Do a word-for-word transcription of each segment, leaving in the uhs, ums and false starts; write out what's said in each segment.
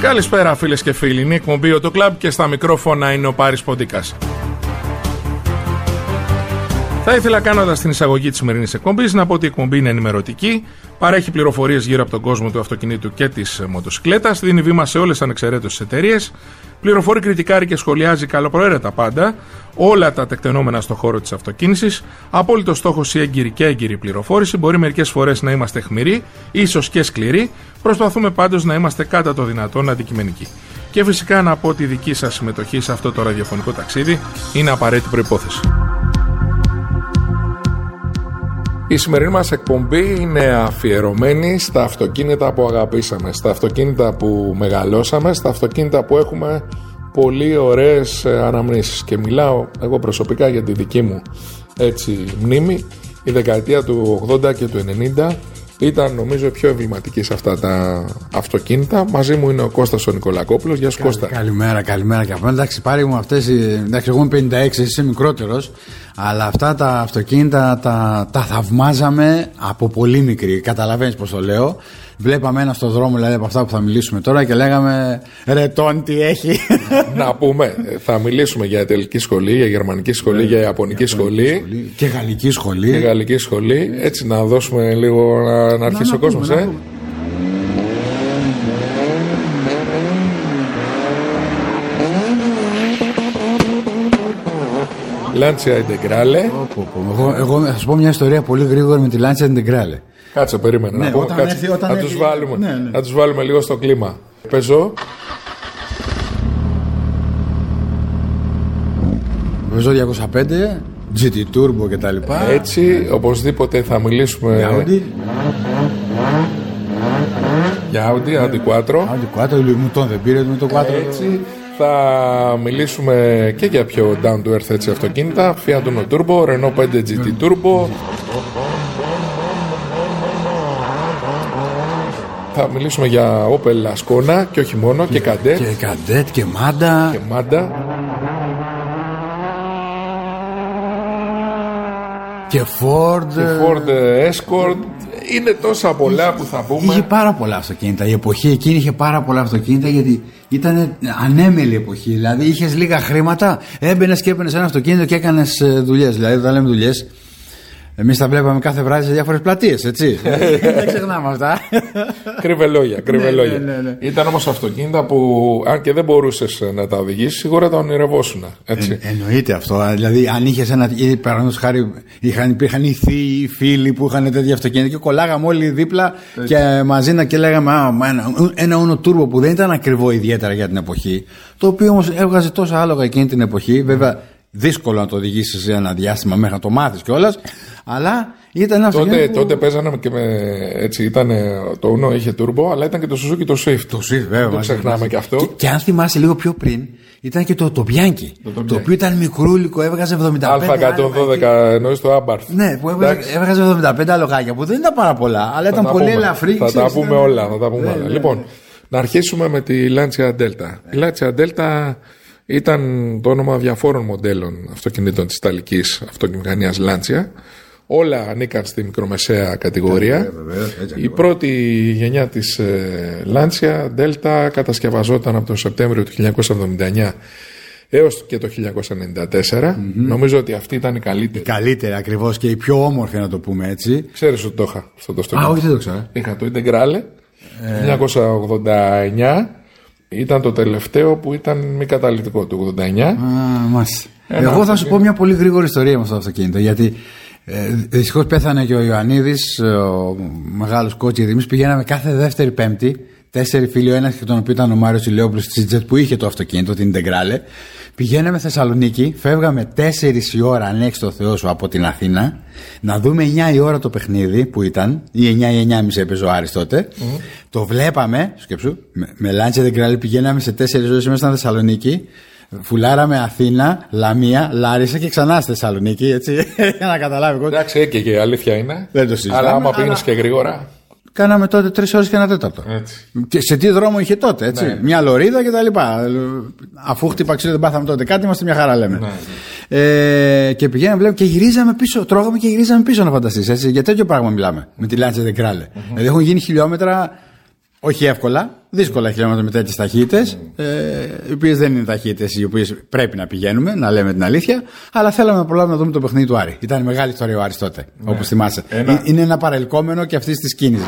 Καλησπέρα φίλες και φίλοι, είναι η εκπομπή Auto Club και στα μικρόφωνα είναι ο Πάρης Ποντίκας. Θα ήθελα, κάνοντας την εισαγωγή της σημερινής εκπομπής, να πω ότι η εκπομπή είναι ενημερωτική, παρέχει πληροφορίες γύρω από τον κόσμο του αυτοκινήτου και της μοτοσυκλέτας, δίνει βήμα σε όλες τις ανεξαιρέτως εταιρείες, πληροφορεί, κριτικάρει και σχολιάζει καλοπροαίρετα πάντα όλα τα τεκτενόμενα στον χώρο της αυτοκίνησης. Απόλυτος στόχος η έγκυρη και έγκυρη πληροφόρηση. Μπορεί μερικές φορές να είμαστε αιχμηροί, ίσως και σκληροί. Προσπαθούμε πάντως να είμαστε κατά το δυνατόν αντικειμενικοί. Και φυσικά να πω ότι η δική σας συμμετοχή σε αυτό το ραδιοφωνικό ταξίδι είναι απαραίτητη προϋπόθεση. Η σημερινή μας εκπομπή είναι αφιερωμένη στα αυτοκίνητα που αγαπήσαμε, στα αυτοκίνητα που μεγαλώσαμε, στα αυτοκίνητα που έχουμε πολύ ωραίες αναμνήσεις. Και μιλάω εγώ προσωπικά για τη δική μου έτσι μνήμη. Η δεκαετία του ογδόντα και του ενενήντα ήταν νομίζω πιο εμβληματική σε αυτά τα αυτοκίνητα. Μαζί μου είναι ο Κώστας ο Νικολακόπουλος. Γεια σου Κώστα. Καλημέρα, καλημέρα και από. Εντάξει, πάρει μου αυτές. Εντάξει, εγώ είμαι πενήντα έξι, εσύ είσαι μικρότερος. Αλλά αυτά τα αυτοκίνητα τα, τα θαυμάζαμε από πολύ μικρή. Καταλαβαίνεις πως το λέω. Βλέπαμε ένα στο δρόμο, δηλαδή από αυτά που θα μιλήσουμε τώρα, και λέγαμε ρε τον τι έχει. Να πούμε, θα μιλήσουμε για ιταλική σχολή, για γερμανική σχολή, για ιαπωνική σχολή, σχολή και γαλλική σχολή. Και γαλλική σχολή. Έτσι να δώσουμε λίγο να, να αρχίσει να, ο κόσμος, ε. Lancia Integrale. Εγώ, εγώ θα σου πω μια ιστορία πολύ γρήγορη με τη Lancia Integrale. Κάτσε, περίμενε. Ναι, να, πω, όταν κάτσε, έρθει, όταν να, έρθει, τους βάλουμε, ναι, ναι. να τους βάλουμε λίγο στο κλίμα. Πεζό. Πεζό διακόσια πέντε, τζι τι Turbo και τα λοιπά. Έτσι, οπωσδήποτε θα μιλήσουμε για Audi. Για Audi, Audi κουάτρο. Audi κουάτρο, μου τον δεν πήρε με το κουάτρο. Έτσι, θα μιλήσουμε και για πιο down to earth έτσι αυτοκίνητα. Fiat Uno Turbo, Renault πέντε τζι τι Turbo. Θα μιλήσουμε για Opel Ascona και όχι μόνο, και, και Kadett. Και Kadett και Manda. Και Manda. Και Ford. Και Ford Escort. Είναι τόσα πολλά που θα πούμε. Είχε πάρα πολλά αυτοκίνητα. Η εποχή εκείνη είχε πάρα πολλά αυτοκίνητα, γιατί ήταν ανέμελη εποχή. Δηλαδή είχες λίγα χρήματα, έμπαινες και έπαιρνες ένα αυτοκίνητο και έκανες δουλειές. Δηλαδή όταν λέμε δουλειές, εμείς τα βλέπαμε κάθε βράδυ σε διάφορες πλατείες, έτσι. Δεν ξεχνάμε αυτά. Κρύβε λόγια, κρύβε ναι, λόγια. Ναι, ναι, ναι. Ήταν όμως αυτοκίνητα που, αν και δεν μπορούσες να τα οδηγήσεις, σίγουρα τα ονειρευόσουν. Έτσι. Ε, εννοείται αυτό. Δηλαδή, αν είχες ένα. Παραδείγματος χάρη, είχαν, υπήρχαν οι θείοι, οι φίλοι που είχαν τέτοια αυτοκίνητα και κολλάγαμε όλοι δίπλα έτσι. Και μαζί να και λέγαμε α, ένα, ένα Uno Turbo που δεν ήταν ακριβό ιδιαίτερα για την εποχή. Το οποίο όμως έβγαζε τόσα άλογα εκείνη την εποχή. Βέβαια, δύσκολο να το οδηγήσεις σε ένα διάστημα μέχρι να το μάθεις κιόλας. Αλλά ήταν ένα τότε, που... τότε παίζανε και με. Έτσι, ήταν, το Uno είχε turbo, αλλά ήταν και το Suzuki το Swift. Το Swift, βέβαια. Το ξεχνάμε και αυτό. Και, και αν θυμάσαι λίγο πιο πριν, ήταν και το, το Bianchi. Το, το, το οποίο ήταν μικρούλικο, έβγαζε εβδομήντα πέντε. Α εκατόν δώδεκα, εννοείς το Abarth. Ναι, που έβγαζε, έβγαζε εβδομήντα πέντε αλογάκια, που δεν ήταν πάρα πολλά, αλλά ήταν πολύ ελαφρύ. Θα τα πούμε όλα. Θα τα πούμε όλα. Λοιπόν, να αρχίσουμε με τη Lancia Delta. Η Lancia Delta ήταν το όνομα διαφόρων μοντέλων αυτοκινήτων της Ιταλικής αυτοκινητομηχανίας Lancia. Όλα ανήκαν στη μικρομεσαία κατηγορία. Yeah, yeah, yeah, η πρώτη γενιά της ε, Lancia Delta κατασκευαζόταν από τον Σεπτέμβριο του χίλια εννιακόσια εβδομήντα εννιά έως και το χίλια εννιακόσια ενενήντα τέσσερα. Mm-hmm. Νομίζω ότι αυτή ήταν η καλύτερη. Η καλύτερη ακριβώς και η πιο όμορφη, να το πούμε έτσι. Ξέρεις ότι το είχα αυτό το αυτοκίνητο. Α, όχι, δεν το ξέρω. Είχα το Integrale ε... χίλια εννιακόσια ογδόντα εννιά. Ήταν το τελευταίο που ήταν μη καταλυτικό του ογδόντα εννιά. Α, μάλιστα. Εγώ θα σου πω μια πολύ γρήγορη ιστορία με αυτό το αυτοκίνητο, γιατί Ε, δυστυχώς πέθανε και ο Ιωαννίδης, ο μεγάλος κότσιρης. Εμείς πηγαίναμε κάθε δεύτερη Πέμπτη, τέσσερι φίλοι, ο ένας και τον οποίο ήταν ο Μάριος Ηλιόπουλος της Τζετ που είχε το αυτοκίνητο, την Integrale. Πηγαίναμε Θεσσαλονίκη, φεύγαμε τέσσερις η ώρα, αν έχεις το Θεό σου, από την Αθήνα, να δούμε εννιά η ώρα το παιχνίδι που ήταν, ή εννιά ή εννιά και μισή έπαιζε ο Άρης τότε. Mm. Το βλέπαμε, σκέψου, με, με Lancia Integrale πηγαίναμε σε τέσσερις ώρες μέσα στη Θεσσαλονίκη. Φουλάραμε Αθήνα, Λαμία, Λάρισα και ξανά στη Θεσσαλονίκη, έτσι, για να καταλάβει. Εντάξει, και, και η αλήθεια είναι. Δεν το συζητάμε. Αλλά άμα πήγαινες και γρήγορα. Κάναμε τότε τρεις ώρες και ένα τέταρτο. Έτσι. Και σε τι δρόμο είχε τότε, έτσι. Ναι. Μια λωρίδα και τα λοιπά. Αφού χτύπα ξύλο δεν πάθαμε τότε κάτι, είμαστε μια χαρά λέμε. Ναι. Ε, και πηγαίναμε, βλέπουμε και γυρίζαμε πίσω. Τρώγαμε και γυρίζαμε πίσω, να φανταστείς, έτσι. Για τέτοιο πράγμα μιλάμε με τη Lancia Integrale. Mm-hmm. Δηλαδή έχουν γίνει χιλιόμετρα Όχι εύκολα, δύσκολα χιλιόμετρα με τέτοιες ταχύτητες, mm. ε, οι οποίες δεν είναι ταχύτητες οι οποίες πρέπει να πηγαίνουμε, να λέμε την αλήθεια, αλλά θέλαμε να προλάβουμε να δούμε το παιχνίδι του Άρη. Ήταν μεγάλη ιστορία ο Άρης τότε, mm. όπως θυμάσαι. Ένα... Είναι ένα παρελκόμενο και αυτής της κίνησης.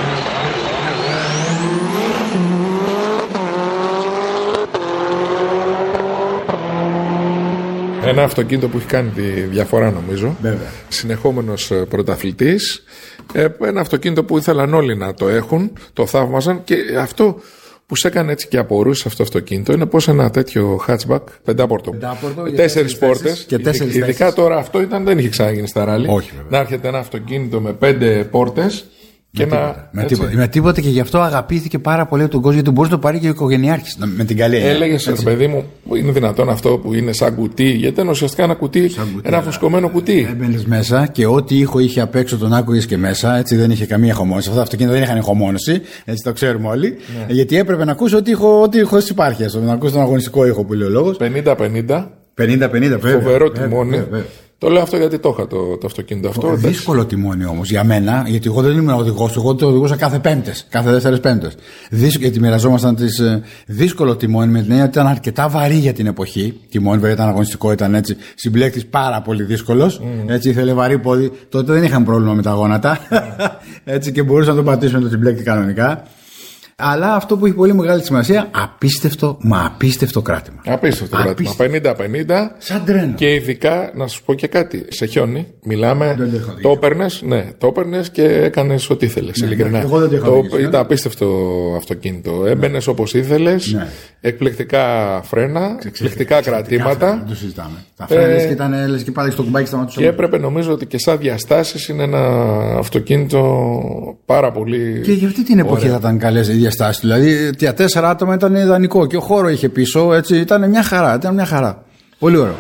Ένα αυτοκίνητο που έχει κάνει τη διαφορά, νομίζω. Βέβαια. Συνεχόμενος πρωταθλητής. Ένα αυτοκίνητο που ήθελαν όλοι να το έχουν, το θαύμαζαν, και αυτό που σε έκανε έτσι και απορούσε αυτό το αυτοκίνητο είναι πως ένα τέτοιο hatchback, πεντάπορτο, πεντάπορτο τέσσερις πόρτες, και τέσσερις ειδικά θέσεις. Τώρα αυτό ήταν, δεν είχε ξαναγίνει στα ράλι. Να έρχεται ένα αυτοκίνητο με πέντε πόρτες. Και με, να, τίποτα, με, τίποτα, με τίποτα, και γι' αυτό αγαπήθηκε πάρα πολύ τον κόσμο, γιατί μπορούσε να το πάρει και ο οικογενειάρχης με την καλή έννοια. Έλεγε, παιδί μου, είναι δυνατόν αυτό που είναι σαν κουτί, γιατί ήταν ουσιαστικά ένα κουτί, κουτί ένα φουσκωμένο κουτί. Έμπαινες μέσα και ό,τι ήχο είχε απ' έξω τον άκουγες και μέσα, έτσι, δεν είχε καμία χωμόνωση. Αυτά τα αυτοκίνητα δεν είχαν χωμόνωση, έτσι το ξέρουμε όλοι. Ναι. Γιατί έπρεπε να ακούσει ό,τι ήχο, ό,τι ήχο υπάρχει, έστω, να ακούσει τον αγωνιστικό ήχο που λέει ο λόγος. πενήντα πενήντα. πενήντα πενήντα, φοβερό τιμόνι. Το λέω αυτό γιατί το είχα το, το αυτοκίνητο αυτό. Δύσκολο τιμόνι όμως για μένα, γιατί εγώ δεν ήμουν οδηγός, εγώ το οδηγούσα κάθε Πέμπτες, κάθε δεύτερες Πέμπτες. Γιατί μοιραζόμασταν τις. Ε, δύσκολο τιμόνι με την έννοια ότι ήταν αρκετά βαρύ για την εποχή. Τιμόνι, βέβαια ήταν αγωνιστικό, ήταν έτσι. Συμπλέκτης πάρα πολύ δύσκολος. Mm. Έτσι ήθελε βαρύ πόδι. Τότε δεν είχαν πρόβλημα με τα γόνατα. Mm. Έτσι και μπορούσαν να το πατήσουμε το συμπλέκτη κανονικά. Αλλά αυτό που έχει πολύ μεγάλη σημασία, απίστευτο, μα απίστευτο κράτημα. Απίστευτο κράτημα. πενήντα πενήντα. Σαν τρένο. Και ειδικά, να σου πω και κάτι, σε χιόνι, μιλάμε, το έπαιρνες, ναι, το έπαιρνες και έκανες ό,τι ήθελες. Ναι, ειλικρινά. Ναι, εγώ δεν το είχα το, ήταν απίστευτο αυτοκίνητο. Έμπαινες όπως ήθελες, ναι. Εκπληκτικά φρένα, εκπληκτικά κρατήματα. Δεν το συζητάμε. Τα φρένα ε, και ήταν λες και πάλι στο κουμπάκι σταματούσε. Και έπρεπε, νομίζω ότι και σαν διαστάσεις είναι ένα αυτοκίνητο πάρα πολύ. Και για αυτή την εποχή θα ήταν καλές οι διαστάσεις. Δηλαδή, για τέσσερα άτομα ήταν ιδανικό και ο χώρο είχε πίσω, έτσι, ήταν μια χαρά, ήταν μια χαρά. Πολύ ωραίο.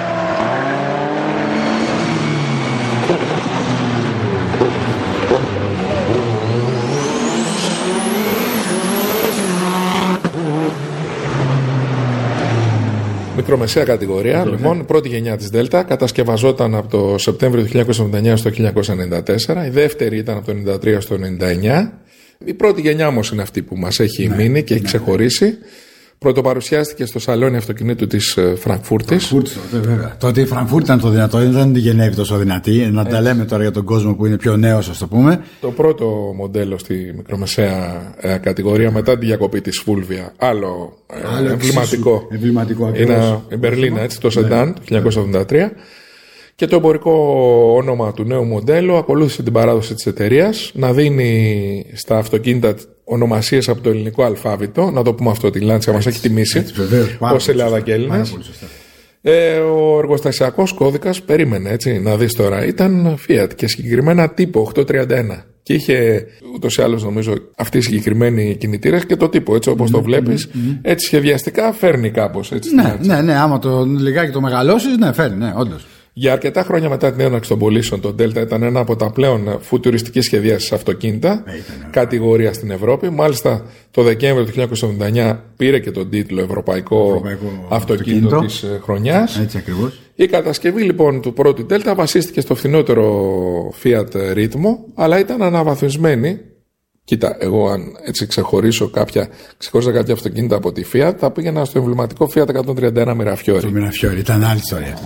Μικρομεσαία κατηγορία, mm-hmm. λοιπόν, πρώτη γενιά της Δέλτα, κατασκευαζόταν από το Σεπτέμβριο του χίλια εννιακόσια εβδομήντα εννιά στο χίλια εννιακόσια ενενήντα τέσσερα, η δεύτερη ήταν από το ενενήντα τρία στο ενενήντα εννιά. Η πρώτη γενιά όμως είναι αυτή που μας έχει ναι, μείνει και έχει ναι. ξεχωρίσει. Πρωτοπαρουσιάστηκε στο σαλόνι αυτοκινήτου της Φραγκφούρτης. Φραγκφούρτη, τότε βέβαια. Τότε η Φραγκφούρτη ήταν το δυνατό, δεν ήταν η Γενέβη τόσο δυνατή. Να τα λέμε τώρα για τον κόσμο που είναι πιο νέος, ας το πούμε. Το πρώτο μοντέλο στη μικρομεσαία ε, κατηγορία μετά τη διακοπή της Φούλβια. Άλλο, ε, εμβληματικό. Εμβληματικό είναι η Μπερλίνα, έτσι, το Σεντάν, ναι. του χίλια εννιακόσια εβδομήντα τρία. Και το εμπορικό όνομα του νέου μοντέλου ακολούθησε την παράδοση της εταιρείας να δίνει στα αυτοκίνητα ονομασίες από το ελληνικό αλφάβητο. Να το πούμε αυτό, τη Lancia μας έχει τιμήσει ως Ελλάδα και Έλληνες. Ε, ο εργοστασιακός κώδικας, περίμενε έτσι να δεις τώρα, ήταν Fiat και συγκεκριμένα τύπο οκτακόσια τριάντα ένα. Και είχε ούτως ή άλλως, νομίζω, αυτοί οι συγκεκριμένοι κινητήρες και το τύπο, έτσι όπως mm-hmm, το βλέπεις, mm-hmm. έτσι σχεδιαστικά φέρνει κάπως. Έτσι, ναι, ναι, ναι, άμα το λιγάκι το μεγαλώσεις, ναι, φέρνει, ναι, όντως. Για αρκετά χρόνια μετά την έναρξη των πωλήσεων, το Delta ήταν ένα από τα πλέον φουτουριστικής σχεδιάσεις αυτοκίνητα, yeah, κατηγορία στην Ευρώπη. Μάλιστα, το Δεκέμβριο του χίλια εννιακόσια εβδομήντα εννιά πήρε και τον τίτλο Ευρωπαϊκό, Ευρωπαϊκό αυτοκίνητο, αυτοκίνητο της χρονιάς. Έτσι ακριβώς. Η κατασκευή λοιπόν του πρώτου Delta βασίστηκε στο φθηνότερο Fiat Ritmo, αλλά ήταν αναβαθμισμένη. Κοίτα, εγώ αν έτσι ξεχωρίσω κάποια, ξεχώρισα κάποια αυτοκίνητα από τη Fiat, θα πήγαινα στο εμβληματικό Fiat εκατόν τριάντα ένα Mirafiori. Το Mirafiori ήταν άλλη ιστορία.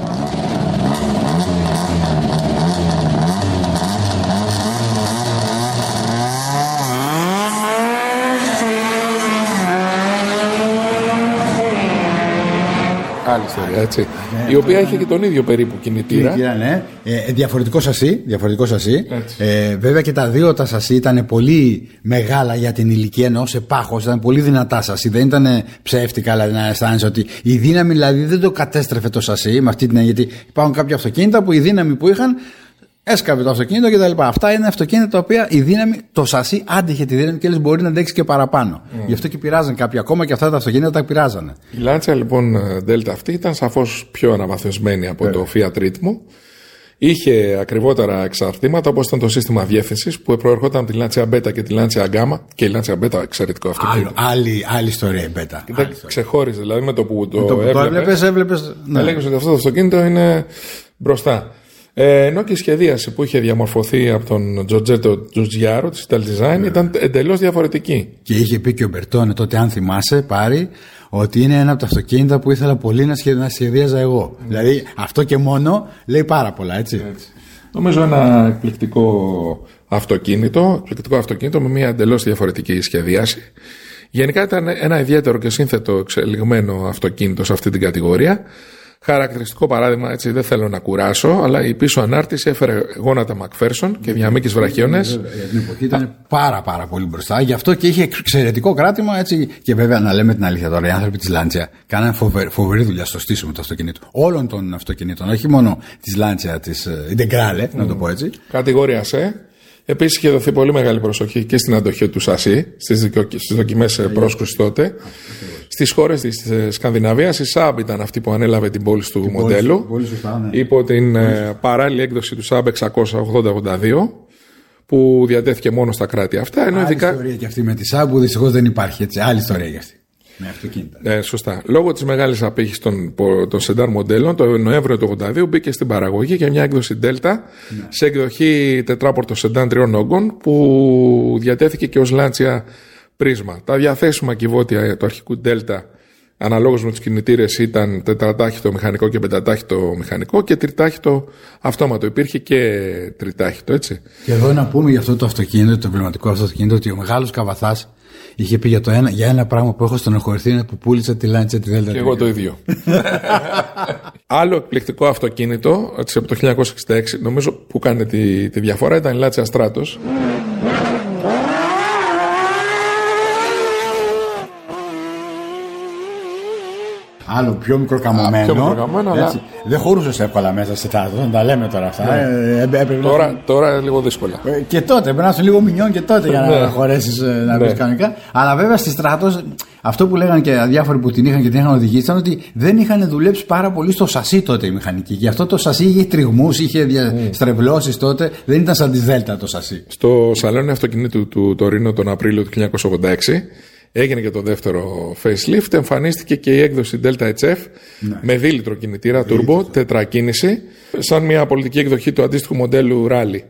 Έτσι, ναι, η οποία είχε και τον ίδιο περίπου κινητήρα. Κινητήρα, ναι. Ε, διαφορετικό σασί. Διαφορετικό σασί. Ε, βέβαια και τα δύο τα σασί ήταν πολύ μεγάλα για την ηλικία, εννοώ σε πάχος. Ήταν πολύ δυνατά σασί. Δεν ήταν ψεύτικα, δηλαδή να αισθάνεσαι ότι η δύναμη δηλαδή δεν το κατέστρεφε το σασί. Με αυτή την, γιατί υπάρχουν κάποια αυτοκίνητα που η δύναμη που είχαν έσκαβε το αυτοκίνητο κτλ. Αυτά είναι αυτοκίνητα τα οποία η δύναμη, το σασί άντυχε τη δύναμη και λες μπορεί να αντέξει και παραπάνω. Mm. Γι' αυτό και πειράζαν κάποιοι ακόμα και αυτά τα αυτοκίνητα τα πειράζανε. Η Lancia λοιπόν Delta αυτή ήταν σαφώς πιο αναβαθμισμένη από yeah. το Fiat Ritmo. Είχε ακριβότερα εξαρτήματα όπως ήταν το σύστημα διεύθυνσης που προερχόταν από τη Lancia Beta και τη Lancia Gamma. Και η Lancia Beta εξαιρετικό αυτοκίνητο. Άλλη, άλλη ιστορία η Beta. Δεν ξεχώριζε δηλαδή με το που το, το, έβλεπες, το έβλεπες, έβλεπες ναι. έλεγες ότι αυτό το αυτοκίνητο είναι μπροστά. Ε, ενώ και η σχεδίαση που είχε διαμορφωθεί από τον Τζοτζέτο Τζουτζιάρο της Ital Design yeah. ήταν εντελώς διαφορετική. Και είχε πει και ο Μπερτόνε τότε, αν θυμάσαι, πάρει, ότι είναι ένα από τα αυτοκίνητα που ήθελα πολύ να, σχεδι... να σχεδίαζα εγώ. Mm. Δηλαδή αυτό και μόνο λέει πάρα πολλά, έτσι. έτσι. Νομίζω ένα εκπληκτικό αυτοκίνητο, εκπληκτικό αυτοκίνητο με μια εντελώς διαφορετική σχεδίαση. Γενικά ήταν ένα ιδιαίτερο και σύνθετο εξελιγμένο αυτοκίνητο σε αυτή την κατηγορία. Χαρακτηριστικό παράδειγμα, έτσι δεν θέλω να κουράσω, αλλά η πίσω ανάρτηση έφερε γόνατα Μακφέρσον και διαμήκες βραχίονες. Για την εποχή ήταν πάρα πάρα πολύ μπροστά, γι' αυτό και είχε εξαιρετικό κράτημα, έτσι. Και βέβαια, να λέμε την αλήθεια τώρα, οι άνθρωποι της Lancia κάνανε φοβερή, φοβερή δουλειά στο στήσιμο του αυτοκινήτου. Όλων των αυτοκινήτων, όχι μόνο της Lancia, της Integrale, mm. να το πω έτσι. Κατηγορία C. Επίσης είχε δοθεί πολύ μεγάλη προσοχή και στην αντοχή του σασί, στις δοκιμές πρόσκρουσης τότε. Στις χώρες της Σκανδιναβίας η Saab ήταν αυτή που ανέλαβε την πώληση του μοντέλου πολύ σωστά, ναι. υπό την ε, παράλληλη έκδοση του Saab εξακόσια ογδόντα ογδόντα δύο που διατέθηκε μόνο στα κράτη αυτά. Ενώ άλλη ειδικά... ιστορία και αυτή με τη Saab που δυστυχώς δεν υπάρχει, έτσι. Άλλη ιστορία και αυτή. Με αυτοκίνητα. Ε, σωστά. Λόγω της μεγάλης απήχησης των, των σεντάρ μοντέλων, το Νοέμβριο του ογδόντα δύο μπήκε στην παραγωγή και μια έκδοση Delta ναι. σε εκδοχή τετράπορτο σεντάν τριών όγκων που διατέθηκε και ως Lancia πρίσμα. Τα διαθέσιμα κυβότια του αρχικού Delta αναλόγως με τους κινητήρες ήταν τετρατάχυτο μηχανικό και πεντατάχυτο μηχανικό και τριτάχυτο αυτόματο. Υπήρχε και τριτάχυτο, έτσι. Και εδώ να πούμε για αυτό το αυτοκίνητο, το εμβληματικό αυτοκίνητο, ότι ο μεγάλος Καβαθάς είχε πει για, το ένα, για ένα πράγμα που έχω στενοχωρηθεί, είναι που πούλησε τη Lancia τη Delta. Και εγώ το ίδιο. Άλλο εκπληκτικό αυτοκίνητο, έτσι, από το χίλια εννιακόσια εξήντα έξι, νομίζω που κάνει τη, τη διαφορά, ήταν η Lancia Stratos. Άλλο πιο μικροκαμωμένο. Πιο μικροκαμωμένο, αλλά... Δεν χωρούσε εύκολα μέσα σε τάτο, να τα λέμε τώρα αυτά. Ναι. Ε, ε, ε, τώρα, να... τώρα λίγο δύσκολα. Ε, και τότε, πρέπει να είσαι λίγο μινιόν και τότε για να χωρέσει να πει κανονικά. Αλλά βέβαια στη Stratos, αυτό που λέγανε και διάφοροι που την είχαν και την είχαν οδηγήσει ήταν ότι δεν είχαν δουλέψει πάρα πολύ στο σασί τότε οι μηχανικοί. Γι' αυτό το σασί είχε τριγμούς, είχε δια... mm. στρεβλώσεις τότε. Δεν ήταν σαν τη Delta το σασί. Στο σαλόνι αυτοκινήτου του Τωρίνο τον Απρίλιο του χίλια εννιακόσια ογδόντα έξι. Έγινε και το δεύτερο facelift, εμφανίστηκε και η έκδοση Delta έιτς εφ ναι. με δίλητρο κινητήρα turbo, τετρακίνηση, σαν μια πολιτική εκδοχή του αντίστοιχου μοντέλου Rally.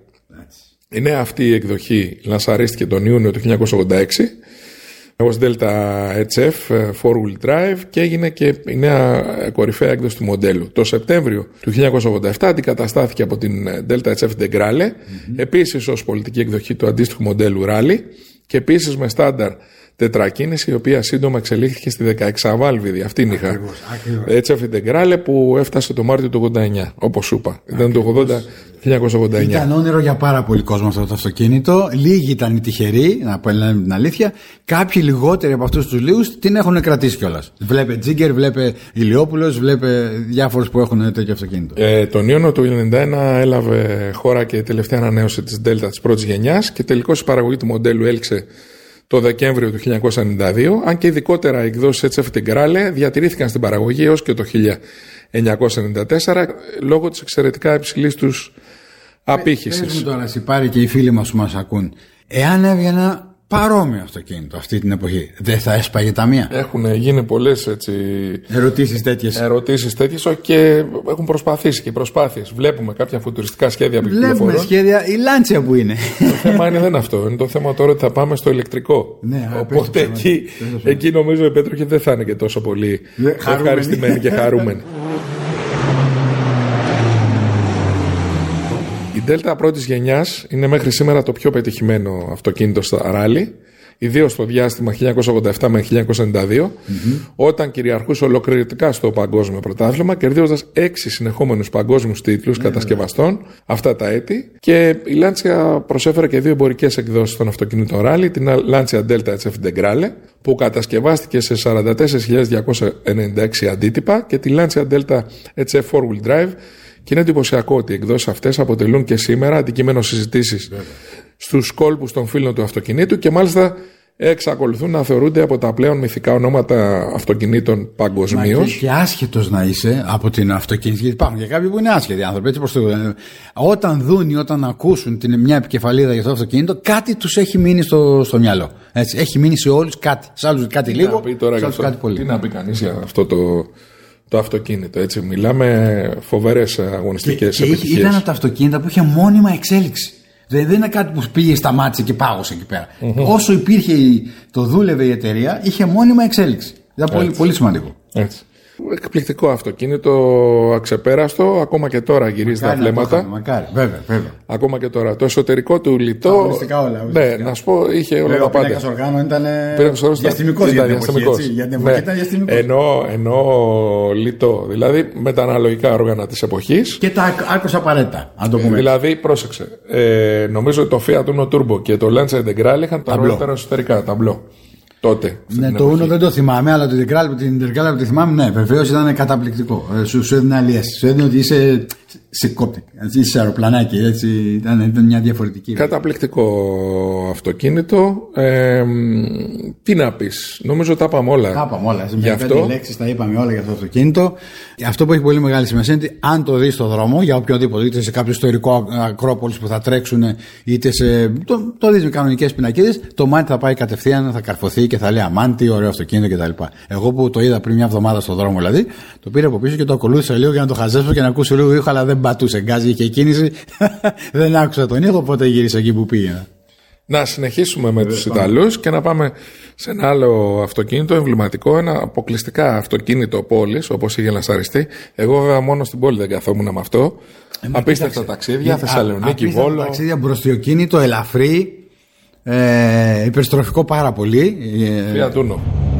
Η νέα αυτή η εκδοχή λανσαρίστηκε τον Ιούνιο του χίλια εννιακόσια ογδόντα έξι ως Delta έιτς εφ φορ wheel drive και έγινε και η νέα κορυφαία έκδοση του μοντέλου. Το Σεπτέμβριο του χίλια εννιακόσια ογδόντα επτά αντικαταστάθηκε από την Delta έιτς εφ Integrale, mm-hmm. επίσης ως πολιτική εκδοχή του αντίστοιχου μοντέλου Rally και επίσης με στάνταρ τετρακίνηση, η οποία σύντομα εξελίχθηκε στη δεκαεξαβάλβιδη. Αυτήν είχα. έιτς εφ Integrale που έφτασε το Μάρτιο του ογδόντα εννιά, όπως σου είπα. Ήταν το χίλια εννιακόσια ογδόντα εννιά. Ήταν όνειρο για πάρα πολύ κόσμο αυτό το αυτοκίνητο. Λίγοι ήταν οι τυχεροί, να πω την αλήθεια. Κάποιοι λιγότεροι από αυτούς τους λίγους την έχουν κρατήσει κιόλας. Βλέπε Τζίγκερ, βλέπε Ηλιόπουλος, βλέπε διάφορους που έχουν τέτοιο αυτοκίνητο. Ε, τον Ιούνιο του ενενήντα ένα έλαβε χώρα και η τελευταία ανανέωση της Delta της πρώτης γενιάς και τελικώς η παραγωγή του μοντέλου έληξε το Δεκέμβριο του χίλια εννιακόσια ενενήντα δύο, αν και ειδικότερα οι εκδόσεις έιτς εφ Integrale διατηρήθηκαν στην παραγωγή έως και το χίλια εννιακόσια ενενήντα τέσσερα λόγω της εξαιρετικά υψηλής τους απήχησης. Πες μου τώρα, εσύ πάρει και οι φίλοι μας που μας ακούν, εάν έβγαινα παρόμοιο αυτοκίνητο αυτή την εποχή, δεν θα έσπαγε τα μία? Έχουν γίνει πολλές έτσι, ερωτήσεις τέτοιες. Ερωτήσεις τέτοιες και έχουν προσπαθήσει και προσπάθειες. Βλέπουμε κάποια φουτουριστικά σχέδια που κυκλοφορούν. Βλέπουμε σχέδια, η Lancia που είναι. Το θέμα είναι δεν είναι αυτό. Είναι το θέμα τώρα ότι θα πάμε στο ηλεκτρικό. Ναι, οπότε εκεί, εκεί νομίζω οι πέτροχοι δεν θα είναι και τόσο πολύ ευχαριστημένοι και χαρούμενοι. Η Delta πρώτης γενιάς είναι μέχρι σήμερα το πιο πετυχημένο αυτοκίνητο στα Rally, ιδίως στο διάστημα χίλια εννιακόσια ογδόντα επτά με χίλια εννιακόσια ενενήντα δύο, mm-hmm. όταν κυριαρχούσε ολοκληρωτικά στο παγκόσμιο πρωτάθλημα, κερδίζοντας έξι συνεχόμενους παγκόσμιους τίτλους mm-hmm. κατασκευαστών αυτά τα έτη. Και η Lancia προσέφερε και δύο εμπορικές εκδόσεις των αυτοκινήτων Rally, την Lancia Delta έιτς εφ Integrale, που κατασκευάστηκε σε σαράντα τέσσερις χιλιάδες διακόσια ενενήντα έξι αντίτυπα, και τη Lancia Delta έιτς εφ φορ wheel drive. Και είναι εντυπωσιακό ότι οι εκδόσεις αυτές αποτελούν και σήμερα αντικείμενο συζητήσεις στους κόλπους των φίλων του αυτοκινήτου και μάλιστα εξακολουθούν να θεωρούνται από τα πλέον μυθικά ονόματα αυτοκινήτων παγκοσμίως. Και, και άσχετος να είσαι από την αυτοκίνηση, γιατί υπάρχουν και κάποιοι που είναι άσχετοι άνθρωποι. Έτσι προς το... Όταν δουν ή όταν ακούσουν την, μια επικεφαλίδα για αυτό το αυτοκίνητο, κάτι τους έχει μείνει στο, στο μυαλό. Έτσι, έχει μείνει σε όλους κάτι. Σε άλλους κάτι λίγο, σε άλλους κάτι πολύ. Τι να πει κανείς για αυτό το. το αυτοκίνητο. Έτσι. Μιλάμε φοβερές αγωνιστικές επιτυχίες. Ήταν από τα αυτοκίνητα που είχε μόνιμα εξέλιξη. Δεν, δεν είναι κάτι που πήγε, σταμάτησε και πάγωσε εκεί πέρα. Mm-hmm. Όσο υπήρχε, το δούλευε η εταιρεία, είχε μόνιμα εξέλιξη. Ήταν πολύ, πολύ σημαντικό. Έτσι. Εκπληκτικό αυτοκίνητο, αξεπέραστο, ακόμα και τώρα γυρίζει μακάρι τα βλέμματα. Μακάρι, βέβαια, βέβαια. Ακόμα και τώρα. Το εσωτερικό του λιτό. Αγωνιστικά όλα. Ναι, να σου πω, είχε όλα τα πάντα. Ο πίνακας οργάνων ήταν διαστημικός για την εποχή. Για την εποχή ναι. ήταν διαστημικός. Ενώ, ενώ λιτό, δηλαδή με τα αναλογικά όργανα της εποχής. Και τα άκουσα απαραίτητα, αν το πούμε. Δηλαδή, πρόσεξε. Ε, νομίζω ότι το Fiat Uno Turbo και το Lancia Integral είχαν τα νωρίτερα εσωτερικά ταμπλό. Τότε. Ναι, το Uno δεν το θυμάμαι, αλλά το Integral, την Integral που τη θυμάμαι, ναι, βεβαίως ήταν καταπληκτικό. Σου, σου έδινε άλλη αίσθηση. Σου έδινε ότι είσαι σε κόπτη, είσαι σε αεροπλανάκι. Έτσι, ήταν, ήταν μια διαφορετική. Καταπληκτικό αυτοκίνητο. Ε, τι να πεις, νομίζω τα είπαμε όλα. Τα είπαμε όλα. Για αυτό. Λέξεις, τα είπαμε όλα για αυτό το αυτοκίνητο. Αυτό που έχει πολύ μεγάλη σημασία είναι ότι αν το δεις στον δρόμο, για οποιοδήποτε, είτε σε κάποιο ιστορικό Ακρόπολης που θα τρέξουν, είτε σε. Το, το δεις με κανονικές πινακίδες, το μάτι θα πάει κατευθείαν, θα καρφωθεί και θα λέει αμάν, τι ωραίο αυτοκίνητο κτλ. Εγώ που το είδα πριν μια εβδομάδα στον δρόμο, δηλαδή, το πήρα από πίσω και το ακολούθησα λίγο για να το χαζέψω και να ακούσω λίγο ήχο, αλλά δεν πατούσε. Γκάζι και κίνηση. Δεν άκουσα τον ήχο, οπότε γύρισα εκεί που πήγαινα. Να συνεχίσουμε με τους Ιταλούς και να πάμε σε ένα άλλο αυτοκίνητο εμβληματικό, ένα αποκλειστικά αυτοκίνητο πόλης, όπως είχε λανσαριστεί. Εγώ βέβαια μόνο στην πόλη δεν καθόμουν με αυτό. Ε, απίστευτα ταξίδια, Θεσσαλονίκη, Βόλο. Ταξίδια μπροστιοκίνητο, ελαφρύ, ε, υπερστροφικό πάρα πολύ. Fiat Uno.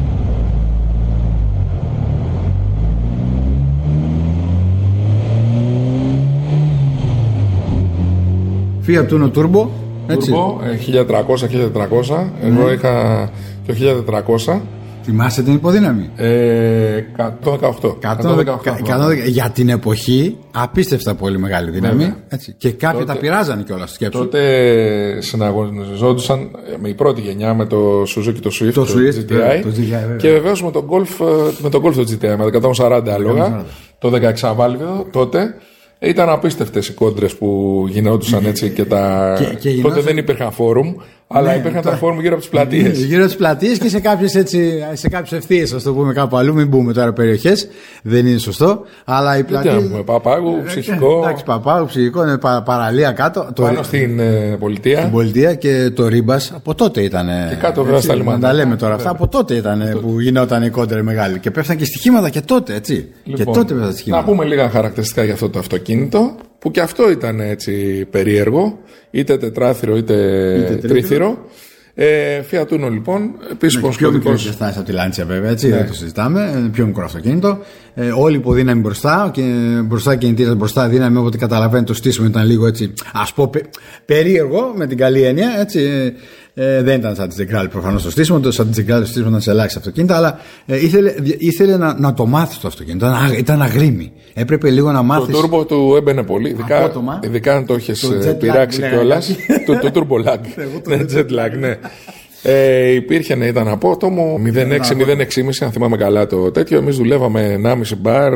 Fiat Uno Turbo. Turbo, χίλια τριακόσια χίλια τετρακόσια. Εγώ mm. είχα το χίλια τετρακόσια. Θυμάσαι την υποδύναμη? Ε, εκατόν δεκαοκτώ. εκατόν δεκαοκτώ. Για την εποχή, απίστευτα πολύ μεγάλη δύναμη. Έτσι. Και κάποιοι τότε, τα πειράζανε κιόλας. Τότε συναγωνιζόντουσαν με η πρώτη γενιά με το Suzuki το Swift, το, το, Swift, τζι τι άι, το τζι τι άι και βεβαίως με τον Golf, με τον Golf το τζι τι άι, με εκατόν σαράντα άλογα, το δεκαέξι βάλβιο τότε. Ήταν απίστευτες οι κόντρες που γινόντουσαν έτσι και τα. Και, και γινόταν... Τότε δεν υπήρχαν φόρουμ, αλλά ναι, υπήρχαν το... τα φόρουμ γύρω από τις πλατείες. Γύρω από τις πλατείες και σε κάποιες έτσι, σε κάποιες ευθείες, ας το πούμε κάπου αλλού. Μην μπούμε τώρα περιοχές, δεν είναι σωστό. Αλλά οι πλατείες. Τι να πούμε, Παπάγου, ψυχικό. Εντάξει, Παπάγου, ψυχικό, είναι πα, παραλία κάτω. Πάνω το... στην ε, πολιτεία. Στην πολιτεία και το Ρίμπας από τότε ήταν. Και κάτω βέβαια στα λιμάνια. Τα λέμε τώρα αυτά. Από τότε ήταν που γινόταν η κόντρα μεγάλη. Και πέφταν και στοιχήματα και τότε, έτσι. Λοιπόν, και τότε πέφταν στοιχήματα. Να πούμε λίγα χαρακτηριστικά για αυτό το αυτοκίνητο. Που και αυτό ήταν έτσι περίεργο, είτε τετράθυρο είτε, είτε τρίθυρο. Ε, Fiat Uno λοιπόν, επίσημος πιο κωδικός. Πιο μικρή από τη Lancia βέβαια, έτσι, ναι. Δεν το συζητάμε. Πιο μικρό αυτοκίνητο. Ε, όλη υποδύναμη μπροστά, και μπροστά κινητήρας μπροστά δύναμη, όποτε καταλαβαίνει το στήσιμο ήταν λίγο έτσι, ας πω πε, περίεργο με την καλή έννοια, έτσι. Ε, δεν ήταν σαν τη Integral προφανώς το στήσιμο, το σαν τη Integral το στήσιμο ήταν σε ελάχιστα αυτοκίνητα, αλλά ε, ήθελε, ήθελε να, να το μάθει το αυτοκίνητο. Ήταν, ήταν αγρίμη. Έπρεπε λίγο να μάθει. Το turbo του έμπαινε πολύ, ειδικά, ειδικά αν το είχε πειράξει κιόλας. Το turbo lag. Ναι, jet lag, ναι. Ε, υπήρχε, ναι, ήταν απότομο μηδέν έξι μηδέν έξι κόμμα πέντε αν θυμάμαι καλά το τέτοιο. Εμείς δουλεύαμε ενάμιση μπαρ.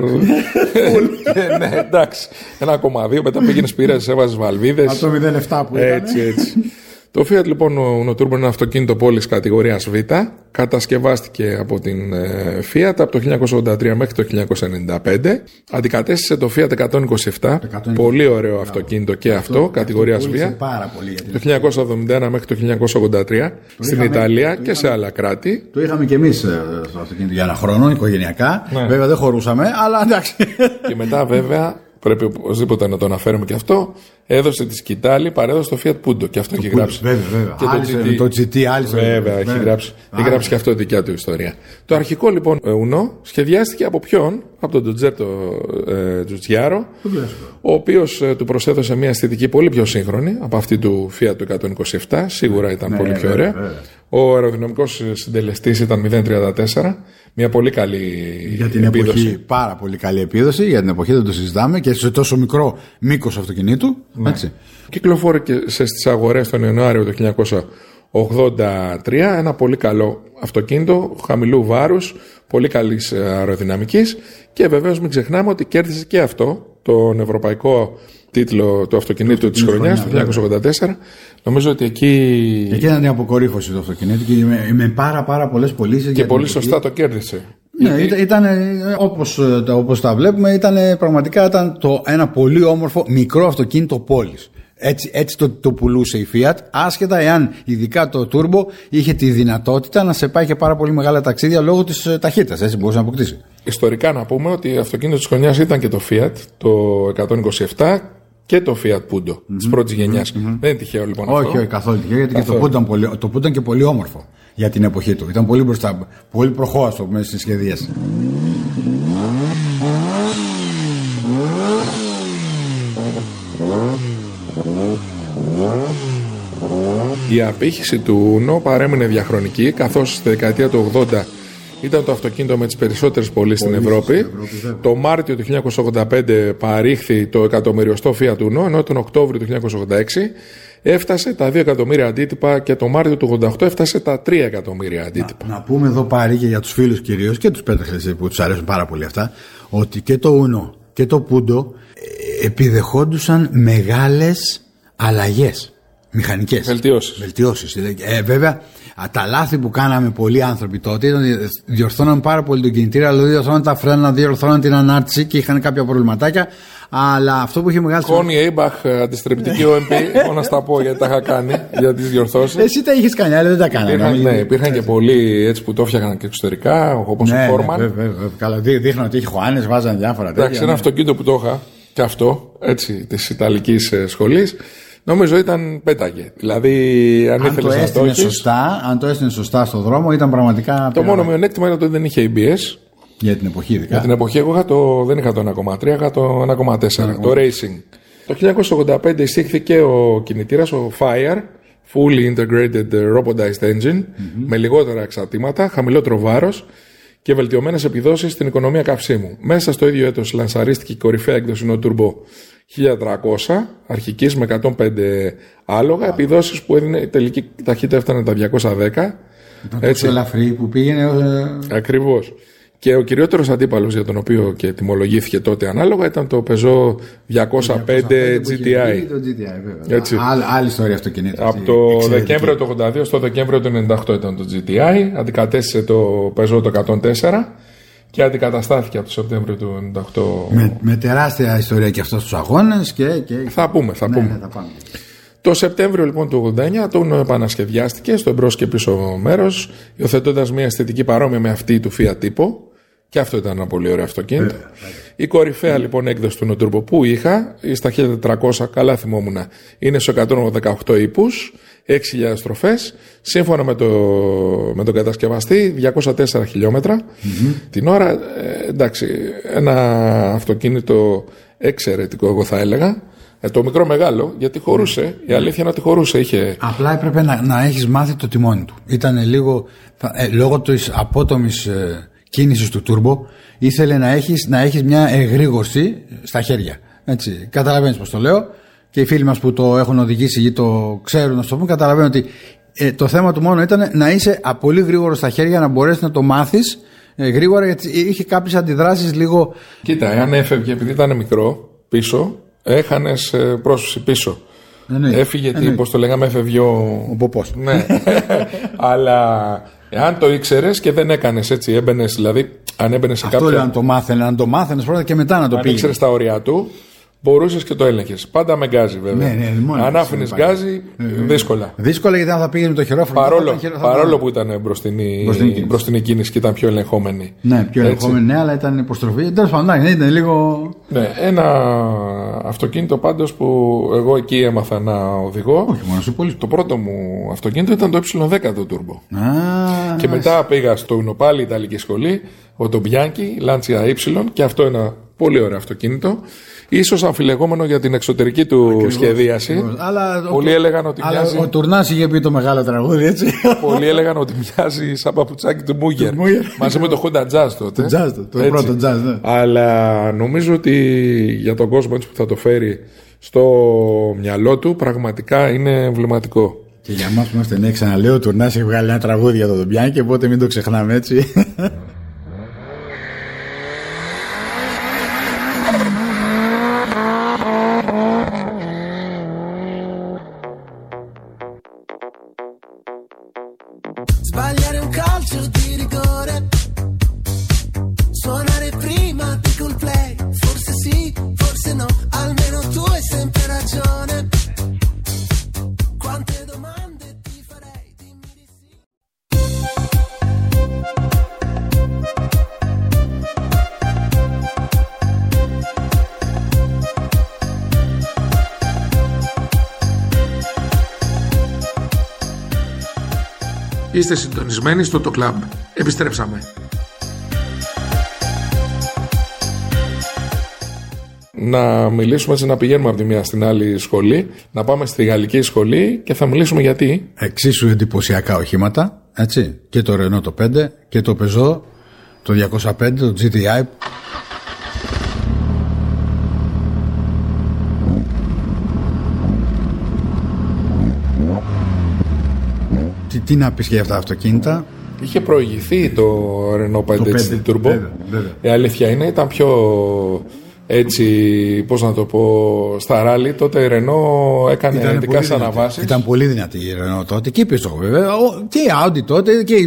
Ναι, εντάξει. ένα κόμμα δύο, μετά πήγαινες πήρες, έβαζες βαλβίδες. Από το μηδέν επτά που ήταν. Έτσι, έτσι. Το Fiat λοιπόν, ο Uno Turbo είναι ένα αυτοκίνητο πόλης κατηγορίας Β. Κατασκευάστηκε από την Fiat από το χίλια εννιακόσια ογδόντα τρία μέχρι το χίλια εννιακόσια ενενήντα πέντε. Αντικατέστησε το Fiat εκατόν είκοσι επτά. Πολύ ωραίο αυτοκίνητο και αυτό, αυτό κατηγορίας Β. Το χίλια εννιακόσια εβδομήντα ένα μέχρι το χίλια εννιακόσια ογδόντα τρία το στην είχαμε, Ιταλία και είχαμε, σε άλλα κράτη. Το είχαμε και εμείς στο αυτοκίνητο για ένα χρόνο, οικογενειακά. Ναι. Βέβαια δεν χωρούσαμε, αλλά εντάξει. Και μετά βέβαια. Πρέπει οπωσδήποτε να το αναφέρουμε και αυτό. Έδωσε τη σκητάλη, παρέδωσε το Fiat Punto και αυτό το έχει γράψει. Βέβαια, βέβαια. Και άλυσε, το τζι τι, το τζι τι άλυσε, βέβαια, βέβαια, έχει γράψει. Έχει γράψει και αυτό τη δικιά του ιστορία. Το αρχικό λοιπόν Uno σχεδιάστηκε από ποιον? Από τον Τζοτζέτο ε, Τζουτσιάρο, ο οποίος ε, του προσέδωσε μια αισθητική πολύ πιο σύγχρονη από αυτή του Fiat του εκατόν είκοσι επτά. Σίγουρα ήταν ναι, πολύ πιο ωραία. Βέβαια, βέβαια. Ο αεροδυναμικός συντελεστής ήταν μηδέν κόμμα τριάντα τέσσερα. Μια πολύ καλή για την επίδοση. Εποχή, πάρα πολύ καλή επίδοση. Για την εποχή δεν το συζητάμε και σε τόσο μικρό μήκος αυτοκινήτου. Ναι. Έτσι. Κυκλοφόρηκε στις αγορές τον Ιανουάριο του χίλια εννιακόσια ογδόντα τρία. Ένα πολύ καλό αυτοκίνητο, χαμηλού βάρους, πολύ καλής αεροδυναμικής και βεβαίως μην ξεχνάμε ότι κέρδισε και αυτό τον ευρωπαϊκό τίτλο του αυτοκινήτου της χρονιάς του χίλια εννιακόσια ογδόντα τέσσερα. Νομίζω ότι εκεί. Εκεί ήταν η αποκορύφωση του αυτοκινήτου και με, με πάρα, πάρα πολλές πωλήσεις. Και πολύ σωστά το κέρδισε. Ναι, γιατί... ήταν όπως, όπως τα βλέπουμε, ήταν πραγματικά ήταν το, ένα πολύ όμορφο μικρό αυτοκίνητο πόλης. Έτσι, έτσι το, το πουλούσε η Fiat, άσχετα εάν ειδικά το Turbo είχε τη δυνατότητα να σε πάει και πάρα πολύ μεγάλα ταξίδια λόγω της ταχύτητας, έτσι μπορούσε να αποκτήσει. Ιστορικά να πούμε ότι αυτοκίνητο της χρονιάς ήταν και το Fiat, το εκατόν είκοσι επτά και το Fiat Punto mm-hmm. της πρώτης γενιάς. Mm-hmm. Δεν είναι τυχαίο λοιπόν όχι, αυτό. Όχι, όχι, καθόλου τυχαίο, γιατί καθόλου. Και το Punto ήταν, πολύ, το Punto ήταν και πολύ όμορφο για την εποχή του. Ήταν πολύ μπροστά, πολύ προχώαστο μέσα στις σχεδίες. Η απήχηση του Uno παρέμεινε διαχρονική, καθώς στη δεκαετία του ογδόντα ήταν το αυτοκίνητο με τις περισσότερες πωλήσεις στην Ευρώπη. Ευρώπη το Μάρτιο του χίλια εννιακόσια ογδόντα πέντε παρήχθη το εκατομμυριωστό Fiat Uno, ενώ τον Οκτώβριο του χίλια εννιακόσια ογδόντα έξι έφτασε τα δύο εκατομμύρια αντίτυπα και το Μάρτιο του ογδόντα οκτώ έφτασε τα τρία εκατομμύρια αντίτυπα. Να, να πούμε εδώ πάλι και για τους φίλους κυρίως και τους πέτρεχες που τους αρέσουν πάρα πολύ αυτά, ότι και το Uno και το Punto επιδεχόντουσαν μεγάλες αλλαγές. Μηχανικές. Βελτιώσεις. Βελτιώσεις. Ε, βέβαια, τα λάθη που κάναμε πολλοί άνθρωποι τότε ήταν ότι διορθώναν πάρα πολύ τον κινητήρα, δηλαδή διορθώναν τα φρένα, διορθώναν την ανάρτηση και είχαν κάποια προβληματάκια. Αλλά αυτό που είχε μεγάλη σημασία. Κόνι Έιμπαχ, αντιστρεπτική ο εμ πι, εγώ να στα πω γιατί τα είχα κάνει για τις διορθώσεις. Εσύ τα είχες κάνει, αλλά δεν τα κάνανε. Υπήρχαν, ναι, υπήρχαν και πολλοί έτσι που το έφτιαχναν και εξωτερικά, όπως ναι, ο Φόρμαν. Ναι, βέβαια, βέβαια. Καλά, δείχναν ότι είχε Χωάνες, βάζαν διάφορα τέτοια. Εντάξει, ένα ναι. αυτοκίνητο που το είχα και αυτό, έτσι, της Ιταλικής σχολής. Νομίζω ήταν πέταγε. Δηλαδή, αν, αν ήθελες να το έχεις, σωστά, αν το έστεινε σωστά στο δρόμο, ήταν πραγματικά. Το μόνο μειονέκτημα ήταν ότι δεν είχε έι μπι ες. Για την εποχή, ειδικά. Για την εποχή, εγώ είχα το, δεν είχα το ένα κόμμα τρία, είχα το ένα κόμμα τέσσερα, το Racing. Το χίλια εννιακόσια ογδόντα πέντε εισήχθηκε ο κινητήρας, ο Fire, Fully Integrated Robotized Engine, mm-hmm. με λιγότερα εξαρτήματα, χαμηλότερο βάρος και βελτιωμένες επιδόσεις στην οικονομία καυσίμου. Μέσα στο ίδιο έτος λανσαρίστηκε η κορυφαία έκδοση του Turbo χίλια τριακόσια, αρχικής με εκατόν πέντε άλογα, επιδόσεις που έδινε η τελική ταχύτητα έφτανε τα διακόσια δέκα. Ήταν τόσο ελαφρύ που πήγαινε. Ακριβώς. Και ο κυριότερος αντίπαλος για τον οποίο και τιμολογήθηκε τότε ανάλογα ήταν το Peugeot διακόσια πέντε τζι τι άι. Το τζι τι άι βέβαια. Έτσι. Άλλη, άλλη ιστορία αυτοκινήτου. Από το Δεκέμβριο του ογδόντα δύο στο Δεκέμβριο του ενενήντα οκτώ ήταν το τζι τι άι, αντικατέστησε το Peugeot το εκατόν τέσσερα και αντικαταστάθηκε από το Σεπτέμβριο του ενενήντα οκτώ. Με, με τεράστια ιστορία και αυτό στους αγώνες και, και... Θα πούμε, θα ναι, πούμε. Ναι, θα πάμε. Το Σεπτέμβριο λοιπόν του ογδόντα εννιά το Uno επανασχεδιάστηκε στο εμπρός και πίσω μέρος, υιοθετώντας μια αισθητική παρόμοια με αυτή του Fiat Tipo. Και αυτό ήταν ένα πολύ ωραίο αυτοκίνητο. Βέβαια, βέβαια. Η κορυφαία λοιπόν έκδοση του Uno Turbo που είχα, στα χίλια τετρακόσια, καλά θυμόμουν, είναι στους εκατόν δεκαοκτώ ύπους, έξι χιλιάδες στροφές, σύμφωνα με, το, με τον κατασκευαστή, διακόσια τέσσερα χιλιόμετρα mm-hmm. την ώρα. Ε, εντάξει, ένα αυτοκίνητο εξαιρετικό, εγώ θα έλεγα. Ε, το μικρό μεγάλο, γιατί χωρούσε. Η αλήθεια είναι ότι χωρούσε. Είχε... Απλά έπρεπε να, να έχεις μάθει το τιμόνι του. Ήταν λίγο, ε, λόγω της απότομης ε, κίνησης του Turbo, ήθελε να έχεις, να έχεις μια εγρήγορση στα χέρια. Έτσι, καταλαβαίνεις πώς το λέω. Και οι φίλοι μας που το έχουν οδηγήσει ή το ξέρουν, να το πούμε, καταλαβαίνουν ότι ε, το θέμα του μόνο ήταν να είσαι πολύ γρήγορο στα χέρια, να μπορέσεις να το μάθεις ε, γρήγορα, γιατί είχε κάποιες αντιδράσεις λίγο. Κοίτα, αν έφευγε επειδή ήταν μικρό πίσω, έχανες ε, πρόσφυση πίσω. Εννοεί. Έφυγε, τι, πώς το λέγαμε, έφευγε ο. Ο ποπός. Ναι. Αλλά αν το ήξερες και δεν έκανες έτσι, έμπαινες, δηλαδή, αν έμπαινες σε αυτό κάποια. Αυτό να το μάθαινε, αν το μάθαινες πρώτα και μετά να το πήγες. πήγες. Αν ήξερες τα όρια του, μπορούσες και το έλεγχες. Πάντα με γκάζι, βέβαια. Ναι, ναι, αν άφηνες γκάζι, δύσκολα. Δύσκολα, γιατί αν θα πήγαινε με το χειρόφρονο. Παρόλο, θα παρόλο που ήταν μπροστινή, μπροστινή κίνηση και ήταν πιο ελεγχόμενη. Ναι, πιο ελεγχόμενη, ναι, αλλά ήταν υποστροφή. Τέλος πάντων, ναι, ήταν λίγο. Ναι, ένα αυτοκίνητο πάντως που εγώ εκεί έμαθα να οδηγώ. Όχι, μόνο σου πολύ. Το πρώτο μου αυτοκίνητο ήταν το ε δέκα το Turbo. Α, και μετά πήγα στο Uno πάλι Ιταλική σχολή, ο Bianchi, Lancia Y, και αυτό ένα πολύ ωραίο αυτοκίνητο. Ίσως αμφιλεγόμενο για την εξωτερική του ακριβώς, σχεδίαση. Ακριβώς. Αλλά πολλοί ο, έλεγαν ότι αλλά μοιάζει. Ο Τουρνάς είχε πει το μεγάλο τραγούδι, έτσι. Πολλοί έλεγαν ότι μοιάζει σαν παπουτσάκι του Μούγερ. Μαζί με το Honda Jazz τότε. Το Jazz, το, το πρώτο Jazz, ναι. Αλλά νομίζω ότι για τον κόσμο έτσι που θα το φέρει στο μυαλό του, πραγματικά είναι εμβληματικό. Και για εμάς που είμαστε νέοι, ξαναλέω, ο Τουρνάς έχει βγάλει ένα τραγούδι για τον Bianchi, οπότε μην το ξεχνάμε, έτσι. Sbagliare un calcio di rigore Είστε συντονισμένοι στο Το Club. Επιστρέψαμε. Να μιλήσουμε έτσι, να πηγαίνουμε από τη μία στην άλλη σχολή, να πάμε στη γαλλική σχολή και θα μιλήσουμε γιατί. Εξίσου εντυπωσιακά οχήματα, έτσι. Και το Renault το πέντε και το Peugeot το διακόσια πέντε, το τζι τι άι. Τι, τι να πεις για αυτά τα αυτοκίνητα. Είχε προηγηθεί το Renault πέντε, το πέντε Turbo. Βέβαια, βέβαια. Η αλήθεια είναι, ήταν πιο έτσι, πώς να το πω, στα ράλι. Τότε η Renault έκανε Ήτανε ειδικά στις αναβάσεις. Ήταν πολύ δυνατή η Renault τότε και η Peugeot βέβαια. Και η Audi τότε και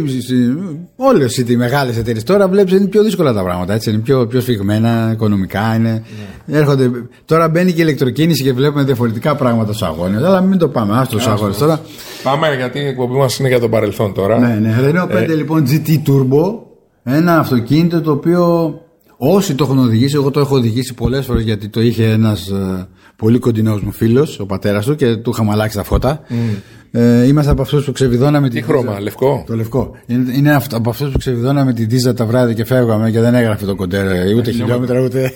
όλες οι μεγάλες εταιρείες. Τώρα βλέπεις είναι πιο δύσκολα τα πράγματα. Έτσι, είναι πιο, πιο σφιγμένα, οικονομικά είναι. Ναι. Έρχονται, τώρα μπαίνει και η ηλεκτροκίνηση και βλέπουμε διαφορετικά πράγματα στους αγώνες. Αλλά μην το πάμε, άστο στους αγώνες τώρα. Πάμε γιατί η εκπομπή μας είναι για το παρελθόν τώρα. Ναι, ναι. Renault πέντε ε... λοιπόν τζι τι Turbo. Ένα αυτοκίνητο το οποίο. Όσοι το έχουν οδηγήσει, εγώ το έχω οδηγήσει πολλές φορές γιατί το είχε ένας ε, πολύ κοντινός μου φίλος, ο πατέρας του, και του είχαμε αλλάξει τα φώτα. Mm. Ε, είμαστε από αυτούς που ξεβιδώναμε. Τι χρώμα, τίζα, λευκό. Το λευκό. Είναι, είναι αυτό, από αυτούς που ξεβιδώναμε την τίζα τα βράδυ και φεύγαμε και δεν έγραφε το κοντέρ ούτε χιλιόμετρα ούτε.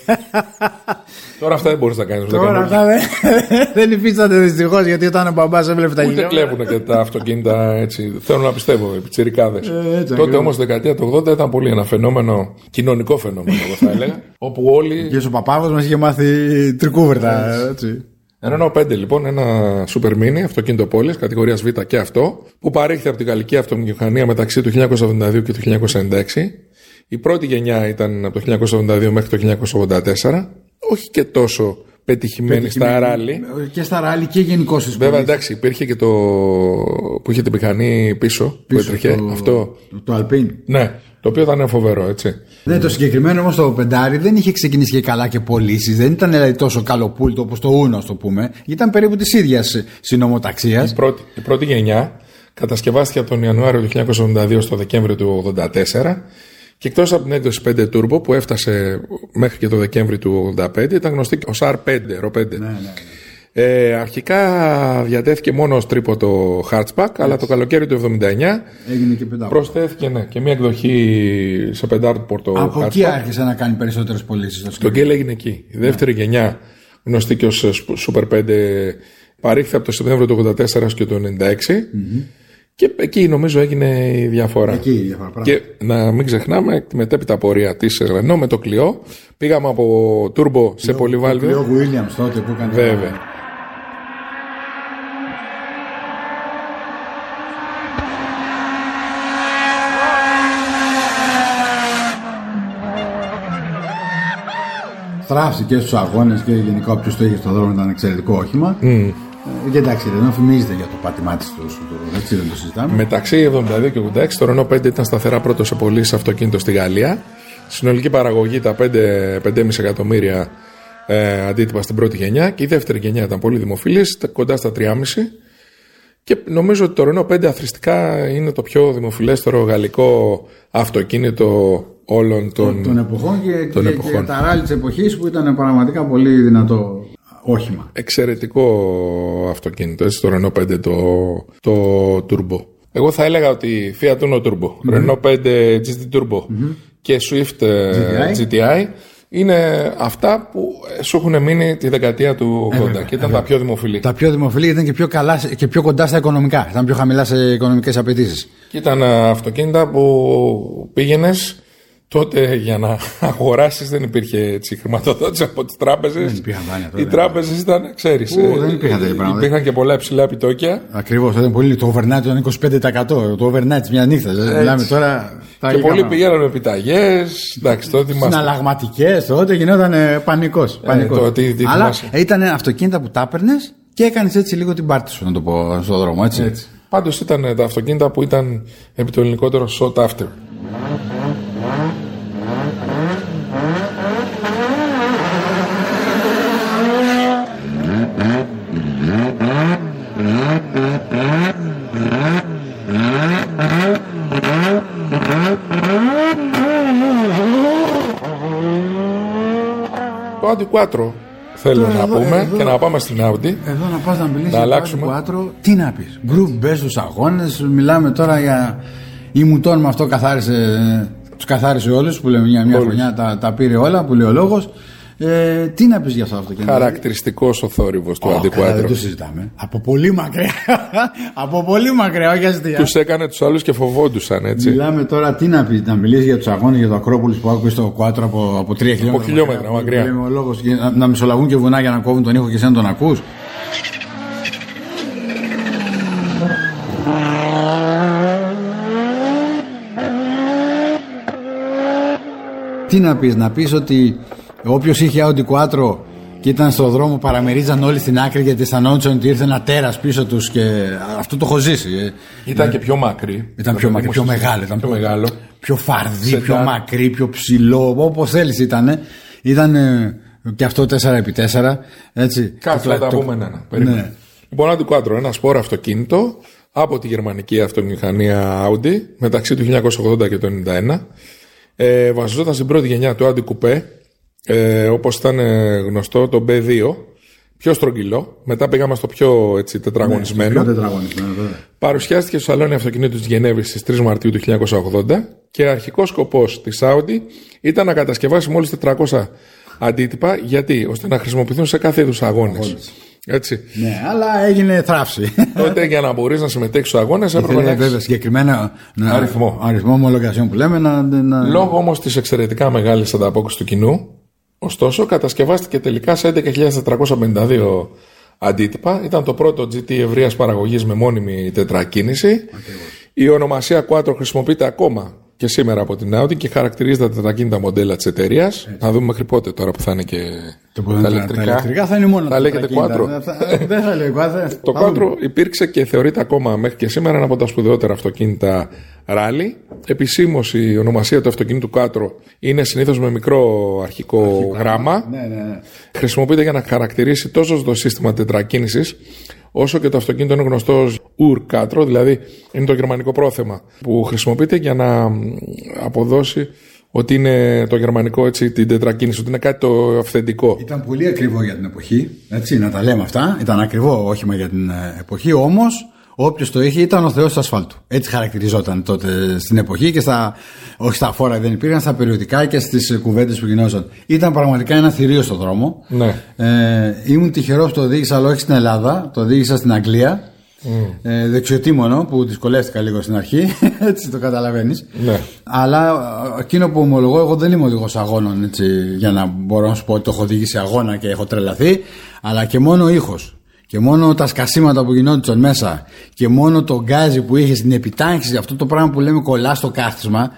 Τώρα αυτά δεν μπορείς να κάνεις. Τώρα αυτά δεν υφίσταται δυστυχώς γιατί όταν ο μπαμπάς έβλεπε τα χιλιόμετρα. Ούτε κλέβουν και τα αυτοκίνητα έτσι. Θέλω να πιστεύω, οι πιτσιρικάδες. Ε, τότε όμως στη δεκαετία του ογδόντα ήταν πολύ ένα φαινόμενο, κοινωνικό φαινόμενο, εγώ θα έλεγα. Όπου όλοι. Και ο Παπάβος μας είχε μάθει τρικούβερτα. Renault πέντε λοιπόν, ένα Super Mini, αυτοκίνητο πόλης, κατηγορίας Β και αυτό, που παρήχθη από την γαλλική αυτομηχανία μεταξύ του χίλια εννιακόσια εβδομήντα δύο και του χίλια εννιακόσια ενενήντα έξι. Η πρώτη γενιά ήταν από το χίλια εννιακόσια εβδομήντα δύο μέχρι το χίλια εννιακόσια ότρι τέσσερα. Όχι και τόσο πετυχημένη στα ράλι. Και στα ράλι και γενικώς. Βέβαια, εντάξει, υπήρχε και το που είχε την μηχανή πίσω, πίσω που έτρεχε. Το, αυτό. Το Alpine. Ναι, το οποίο ήταν φοβερό, έτσι. Ναι, το συγκεκριμένο όμως το πεντάρι δεν είχε ξεκινήσει και καλά και πωλήσεις. Δεν ήταν δηλαδή τόσο καλοπούλτο όπως το Uno, ας το πούμε. Ήταν περίπου της ίδιας συνομοταξίας. Η πρώτη, η πρώτη γενιά κατασκευάστηκε από τον Ιανουάριο του χίλια εννιακόσια εβδομήντα δύο στο Δεκέμβριο του ογδόντα τέσσερα. Και εκτός από την έκδοση πέντε Turbo που έφτασε μέχρι και το Δεκέμβριο του ογδόντα πέντε, ήταν γνωστή ως αρ πέντε, ρο πέντε. Ναι, ναι, ναι. Ε, αρχικά διατέθηκε μόνο ως τρίποτο hatchback, αλλά το καλοκαίρι του εβδομήντα εννιά έγινε και πεντάρτο. Προσθέθηκε ναι, και μια εκδοχή σε πεντάρτο hatchback. Από εκεί άρχισε να κάνει περισσότερες πωλήσεις. Το γκέλ έγινε εκεί. Η δεύτερη ναι. γενιά, γνωστή και ως Super πέντε, παρήχθη από το Σεπτέμβριο του ογδόντα τέσσερα και το ενενήντα έξι. Mm-hmm. Και εκεί νομίζω έγινε η διαφορά. Εκεί η διαφορά. Και να μην ξεχνάμε τη μετέπειτα πορεία της Renault με το Clio. Πήγαμε από Turbo σε πολυβάλβιο. Το Clio Williams τότε που έκανε. Βέβαια. Στράφησε και στους αγώνες και γενικά όποιος το είχε στον δρόμο ήταν εξαιρετικό όχημα. Mm. Και εντάξει, Renault φημίζεται για το πάτημά της του, έτσι δεν το συζητάμε. Μεταξύ εβδομήντα δύο και ογδόντα έξι, το Renault πέντε ήταν σταθερά πρώτο σε πωλήσεις αυτοκίνητο στη Γαλλία. Συνολική παραγωγή τα πέντε κόμμα πέντε εκατομμύρια ε, αντίτυπα στην πρώτη γενιά. Και η δεύτερη γενιά ήταν πολύ δημοφιλής, κοντά στα τρία κόμμα πέντε. Και νομίζω ότι το Renault πέντε αθροιστικά είναι το πιο δημοφιλέστερο γαλλικό αυτοκίνητο όλων των, των εποχών και, των και, εποχών. και τα ράλι της εποχής που ήταν πραγματικά πολύ δυνατό όχημα. Εξαιρετικό αυτοκίνητο, έτσι, το Renault πέντε το, το Turbo. Εγώ θα έλεγα ότι Fiat Uno Turbo, mm-hmm. Renault πέντε τζι τι Turbo mm-hmm. και Swift τζι τι άι είναι αυτά που σου έχουν μείνει τη δεκαετία του ογδόντα ε, και ήταν ε, τα πιο δημοφιλή. Τα πιο δημοφιλή ήταν και πιο, καλά, και πιο κοντά στα οικονομικά, ήταν πιο χαμηλά σε οικονομικές απαιτήσεις. Και ήταν αυτοκίνητα που πήγαινες. Τότε για να αγοράσεις δεν υπήρχε έτσι χρηματοδότηση από τις τράπεζες. Οι τράπεζες ήταν, ξέρεις, Ού, δεν υπήρχαν τέτοια πράγματα. Υπήρχαν και πολλά υψηλά επιτόκια. Ακριβώς, ήταν πολύ. Το overnight ήταν είκοσι πέντε τοις εκατό. Το overnight μια νύχτα. Μιλάμε τώρα. Και πολλοί πηγαίνανε με επιταγές. Συναλλαγματικές, τότε γινόταν πανικός. πανικός. Ε, το, Αλλά ήταν αυτοκίνητα που τα έπαιρνες και έκανες έτσι λίγο την πάρτι σου, να το πω στον δρόμο. Έτσι. Έτσι. Πάντως ήταν τα αυτοκίνητα που ήταν επί το ελληνικότερο sought after. Το Audi Quattro θέλω Τώρα να εδώ, πούμε εδώ, και να πάμε στην Audi. Εδώ να πας να μιλήσεις να για το Quattro, τι να πεις. Group μπες στους αγώνες, μιλάμε τώρα για η Μουτών με αυτό καθάρισε, τους καθάρισε όλους που λέμε μια, μια χρονιά τα, τα πήρε όλα που λέει ο λόγος. Ε, τι να πεις για αυτό το αυτοκίνητο. Χαρακτηριστικός ο θόρυβος του oh, Audi Quattro. Δεν το συζητάμε. Από πολύ μακριά. Από πολύ μακριά, όχι αστεία. Τους έκανε τους άλλους και φοβόντουσαν, έτσι. Μιλάμε τώρα, τι να πεις, να μιλήσεις για τους αγώνες για το Ακρόπολης που άκουες το Quattro από, από τρία χιλιόμετρα. Από χιλιόμετρα μακριά. μακριά. Ο λόγος, να, να μισολαγούν και βουνά για να κόβουν τον ήχο και εσένα τον ακούς. Τι να πεις, να πεις ότι όποιος είχε Audi Quattro και ήταν στον δρόμο παραμερίζαν όλοι στην άκρη γιατί αισθανόντουσαν ότι ήρθε ένα τέρας πίσω τους και αυτό το έχω ζήσει. Ήταν ε, και πιο μακρύ. Ήταν πιο μακρύ, πιο μεγάλο. Ήταν πιο, μεγάλο. πιο φαρδί, πιο μακρύ, πιο ψηλό, όπως θέλεις ήταν. Ήταν ε, και αυτό τέσσερα επί τέσσερα. Έτσι. Κάθε θα τα πούμε ένα. Ναι. Λοιπόν, Audi Quattro, ένα σπόρο αυτοκίνητο από τη γερμανική αυτομηχανία Audi μεταξύ του χίλια εννιακόσια ογδόντα και του ενενήντα ένα. Ε, βασιζόταν στην πρώτη γενιά του Audi Coupé, ε, όπως ήταν γνωστό το μπι δύο, πιο στρογγυλό. Μετά πήγαμε στο πιο έτσι, τετραγωνισμένο. Ναι, πιο τετραγωνισμένο παρουσιάστηκε στο σαλόνι αυτοκινήτου της Γενέβης στις τρεις Μαρτίου του χίλια εννιακόσια ογδόντα και αρχικός σκοπός της Audi ήταν να κατασκευάσει μόλις τετρακόσια αντίτυπα. Γιατί? Ώστε να χρησιμοποιηθούν σε κάθε είδους αγώνες. Έτσι. Ναι, αλλά έγινε θράψη. Τότε για να μπορείς να συμμετέχεις στους αγώνες έπρεπε να έχεις συγκεκριμένο αριθμό. αριθμό ομολογιασιών που λέμε. Να, να... Λόγω όμως της εξαιρετικά μεγάλης ανταπόκρισης του κοινού, ωστόσο, κατασκευάστηκε τελικά σε έντεκα χιλιάδες τετρακόσια πενήντα δύο αντίτυπα. Ήταν το πρώτο τζι τι ευρείας παραγωγής με μόνιμη τετρακίνηση. Ακριβώς. Η ονομασία Quattro χρησιμοποιείται ακόμα και σήμερα από την Audi και χαρακτηρίζει τα τετρακίνητα μοντέλα της εταιρείας. Να δούμε μέχρι πότε τώρα που θα είναι και το τα, ηλεκτρικά. τα ηλεκτρικά. Θα είναι μόνο θα λέγεται Quattro. Δεν θα λέει Quattro. Το Quattro υπήρξε και θεωρείται ακόμα μέχρι και σήμερα ένα από τα σπουδαιότερα αυτοκίνητα ράλι. Επισήμως η ονομασία του αυτοκίνητου Quattro είναι συνήθως με μικρό αρχικό, αρχικό γράμμα. Ναι, ναι, ναι. Χρησιμοποιείται για να χαρακτηρίσει τόσο το σύστημα τετρακίνησης, όσο και το αυτοκίνητο είναι γνωστό ως Ur Quattro, δηλαδή είναι το γερμανικό πρόθεμα που χρησιμοποιείται για να αποδώσει ότι είναι το γερμανικό, έτσι, την τετρακίνηση, ότι είναι κάτι το αυθεντικό. Ήταν πολύ ακριβό για την εποχή, έτσι, να τα λέμε αυτά. Ήταν ακριβό όχημα για την εποχή, όμως όποιος το είχε ήταν ο θεός του ασφάλτου. Έτσι χαρακτηριζόταν τότε στην εποχή και στα, όχι στα φόρα δεν υπήρχαν, στα περιοδικά και στις κουβέντες που γινόταν. Ήταν πραγματικά ένα θηρίο στον δρόμο. Ναι. Ε, ήμουν τυχερός που το οδήγησα, αλλά όχι στην Ελλάδα, το οδήγησα στην Αγγλία. Mm. Ε, δεξιοτήμονο που δυσκολεύτηκα λίγο στην αρχή. Έτσι το καταλαβαίνεις. Ναι. Αλλά εκείνο που ομολογώ, εγώ δεν είμαι οδηγός αγώνων, έτσι, για να μπορώ να σου πω ότι το έχω οδηγήσει αγώνα και έχω τρελαθεί. Αλλά και μόνο ο ήχος και μόνο τα σκασίματα που γινόντουσαν μέσα και μόνο το γκάζι που είχε στην επιτάχυνση, αυτό το πράγμα που λέμε κολλά στο κάθισμα,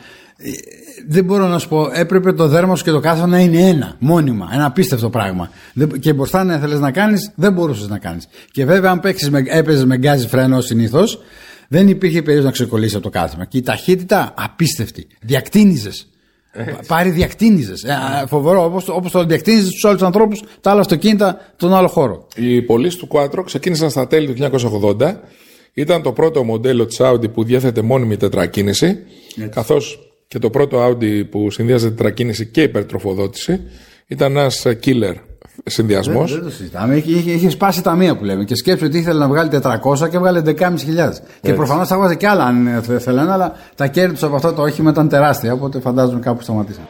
δεν μπορώ να σου πω, έπρεπε το δέρμα σου και το κάθισμα να είναι ένα, μόνιμα, ένα απίστευτο πράγμα. Και μπροστά να θέλεις να κάνεις, δεν μπορούσες να κάνεις. Και βέβαια, αν έπαιζες με γκάζι φρένο συνήθως, δεν υπήρχε περίπτωση να ξεκολλήσεις από το κάθισμα. Και η ταχύτητα απίστευτη. Διακτίνιζες. Πάρει διακτίνιζες. Ε, φοβερό, όπως, όπως το διακτίνιζες τους άλλους ανθρώπους, τα άλλα αυτοκίνητα, τον άλλο χώρο. Οι πωλήσεις του Quattro ξεκίνησαν στα τέλη του χίλια εννιακόσια ογδόντα. Ήταν το πρώτο μοντέλο της Audi που διέθετε μόνιμη τετρακίνηση, έτσι, καθώς και το πρώτο Audi που συνδυάζεται τετρακίνηση και υπερτροφοδότηση. Ήταν ένας killer συνδυασμός. Δεν, δεν το συζητάμε. Είχε, είχε, είχε σπάσει τα μία που λέμε. Και σκέψου ότι ήθελε να βγάλει τετρακόσια και έβγαλε δεκάμισι χιλιάδες. Και προφανώς θα βγάζει και άλλα αν θέλανε, αλλά τα κέρδη του από αυτό το όχημα ήταν τεράστια. Οπότε φαντάζομαι κάπου σταματήσαν.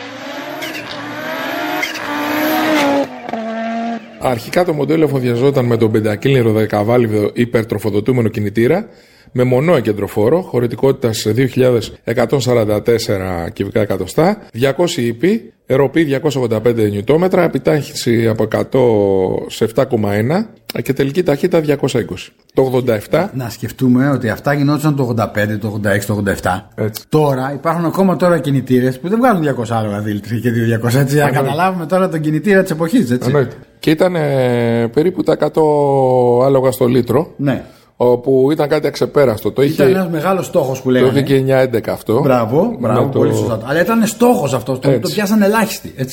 Αρχικά το μοντέλο εφοδιαζόταν με τον πεντακύλινηρο δεκαβάλιβδο υπερτροφοδοτούμενο κινητήρα με μονό εγκεντροφόρο, χωρητικότητας δύο χιλιάδες εκατόν σαράντα τέσσερα κυβικά εκατοστά, διακόσια ύπη, ροπή διακόσια ογδόντα πέντε νιουτόμετρα, επιτάχυνση από εκατό σε επτά κόμμα ένα και τελική ταχύτητα διακόσια είκοσι. Το ογδόντα επτά. Να σκεφτούμε ότι αυτά γινόντουσαν το ογδόντα πέντε, το ογδόντα έξι, το ογδόντα επτά. Έτσι. Τώρα υπάρχουν ακόμα τώρα κινητήρες που δεν βγάζουν διακόσια άλογα δίλητρια και δύο χιλιάδες διακόσια. Έτσι, να καταλάβουμε τώρα τον κινητήρα της εποχής. Έτσι. Και ήταν ε, περίπου τα εκατό άλογα στο λίτρο. Ναι. Όπου ήταν κάτι αξεπέραστο. Το ήταν είχε... ένας μεγάλος στόχος που λέγανε. Το είχε και εννιά έντεκα αυτό. Μπράβο, μπράβο, το... πολύ σωστά. Αλλά ήταν στόχος αυτός. Το, το πιάσαν ελάχιστοι. Έτσι.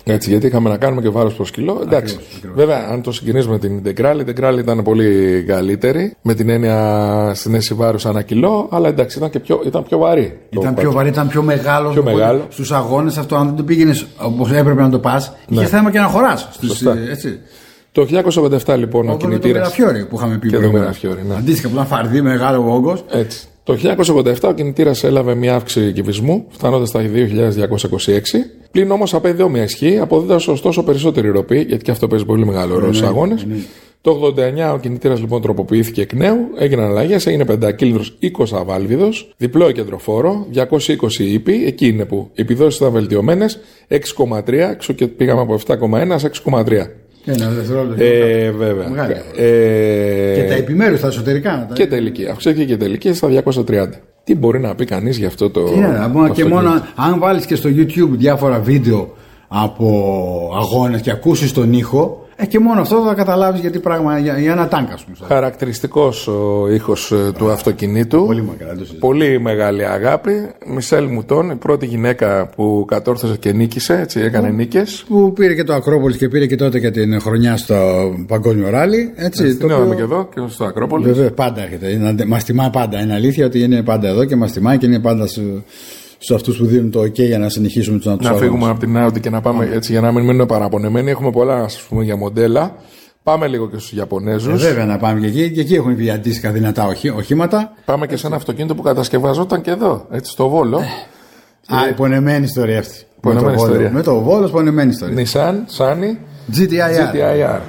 Έτσι, γιατί είχαμε να κάνουμε και βάρος προς κιλό. Εντάξει, ακριβώς, ακριβώς. Βέβαια, αν το συγκρινίζουμε με την Integral, η Integral ήταν πολύ καλύτερη, με την έννοια στην αίσθηση βάρους ανά κιλό, αλλά εντάξει, ήταν, και πιο, ήταν πιο βαρύ. Ήταν πιο βαρύ, ήταν πιο μεγάλο. Πιο μεγάλο. Στους αγώνες αυτό, αν δεν το πήγαινες όπως έπρεπε να το πας, ναι. Είχε θέμα και να χωράς. Έτσι. Το χίλια εννιακόσια ογδόντα επτά λοιπόν ο κινητήρας. Και το Μεραφιόρι που είχαμε πει πριν. Ναι. Αντίστοιχα, που ήταν φαρδί, μεγάλο όγκος. Έτσι. Το χίλια εννιακόσια ογδόντα επτά ο κινητήρας έλαβε μια αύξηση κυβισμού, φτάνοντας στα δύο χιλιάδες διακόσια είκοσι έξι. Πλην όμως απέδιδε όμοια ισχύ, αποδίδοντας ωστόσο περισσότερη ροπή, γιατί και αυτό παίζει πολύ μεγάλο ρόλο στους αγώνες. Το ογδόντα εννιά ο κινητήρας λοιπόν τροποποιήθηκε εκ νέου, έγιναν αλλαγές, έγινε πεντακύλινδρος είκοσι αβάλβιδος, διπλό κεντροφόρο, διακόσια είκοσι ύπη, εκεί είναι που οι επιδόσεις ήταν βελτιωμένες, έξι κόμμα τρία, έξω και πήγαμε από επτά κόμμα ένα σε έξι κόμμα τρία. Ένα δευτερόλεπτο. Ε, βέβαια. Ε, και τα επιμέρους, τα εσωτερικά. Και τα ηλικία. Αυξήθηκε και τα ηλικία στα διακόσια τριάντα. Τι μπορεί να πει κανείς για αυτό το. Είναι, το και μόνο αν βάλεις και στο YouTube διάφορα βίντεο από αγώνες και ακούσεις τον ήχο, ε, και μόνο αυτό θα καταλάβεις γιατί πράγμα για, για ένα τάγκ, ας πούμε. Χαρακτηριστικός ο ήχος του αυτοκινήτου. Πολύ μακρά, πολύ μεγάλη αγάπη. Μισελ Μουτών, η πρώτη γυναίκα που κατόρθωσε και νίκησε, έτσι έκανε που, νίκες. Που πήρε και το Ακρόπολης και πήρε και τότε και την χρονιά στο Παγκόσμιο Ράλι. Έτσι, έτσι, το οποίο... και εδώ και στο Ακρόπολης. Βέβαια, πάντα έρχεται. Μας τιμά πάντα. Είναι αλήθεια ότι είναι πάντα εδώ και μας τιμάει και είναι πάντα σου. Σε αυτούς που δίνουν το OK για να συνεχίσουμε τους να τους Να αγώνες. Φύγουμε από την Audi και να πάμε έτσι για να μην μείνουμε παραπονεμένοι. Έχουμε πολλά, ας πούμε, για μοντέλα. Πάμε λίγο και στους Ιαπωνέζους. Ε, βέβαια να πάμε και εκεί. Και εκεί έχουν βγει αντίστοιχα δυνατά οχή, οχήματα. Πάμε και σε ένα αυτοκίνητο που κατασκευαζόταν και εδώ, έτσι στο Βόλο. Ε. Α, πονεμένη ιστορία αυτή. Πονεμένη με, ιστορία. με το Βόλο, πονεμένη ιστορία. Nissan, Sunny, τζι τι άι αρ. τζι τι άι αρ.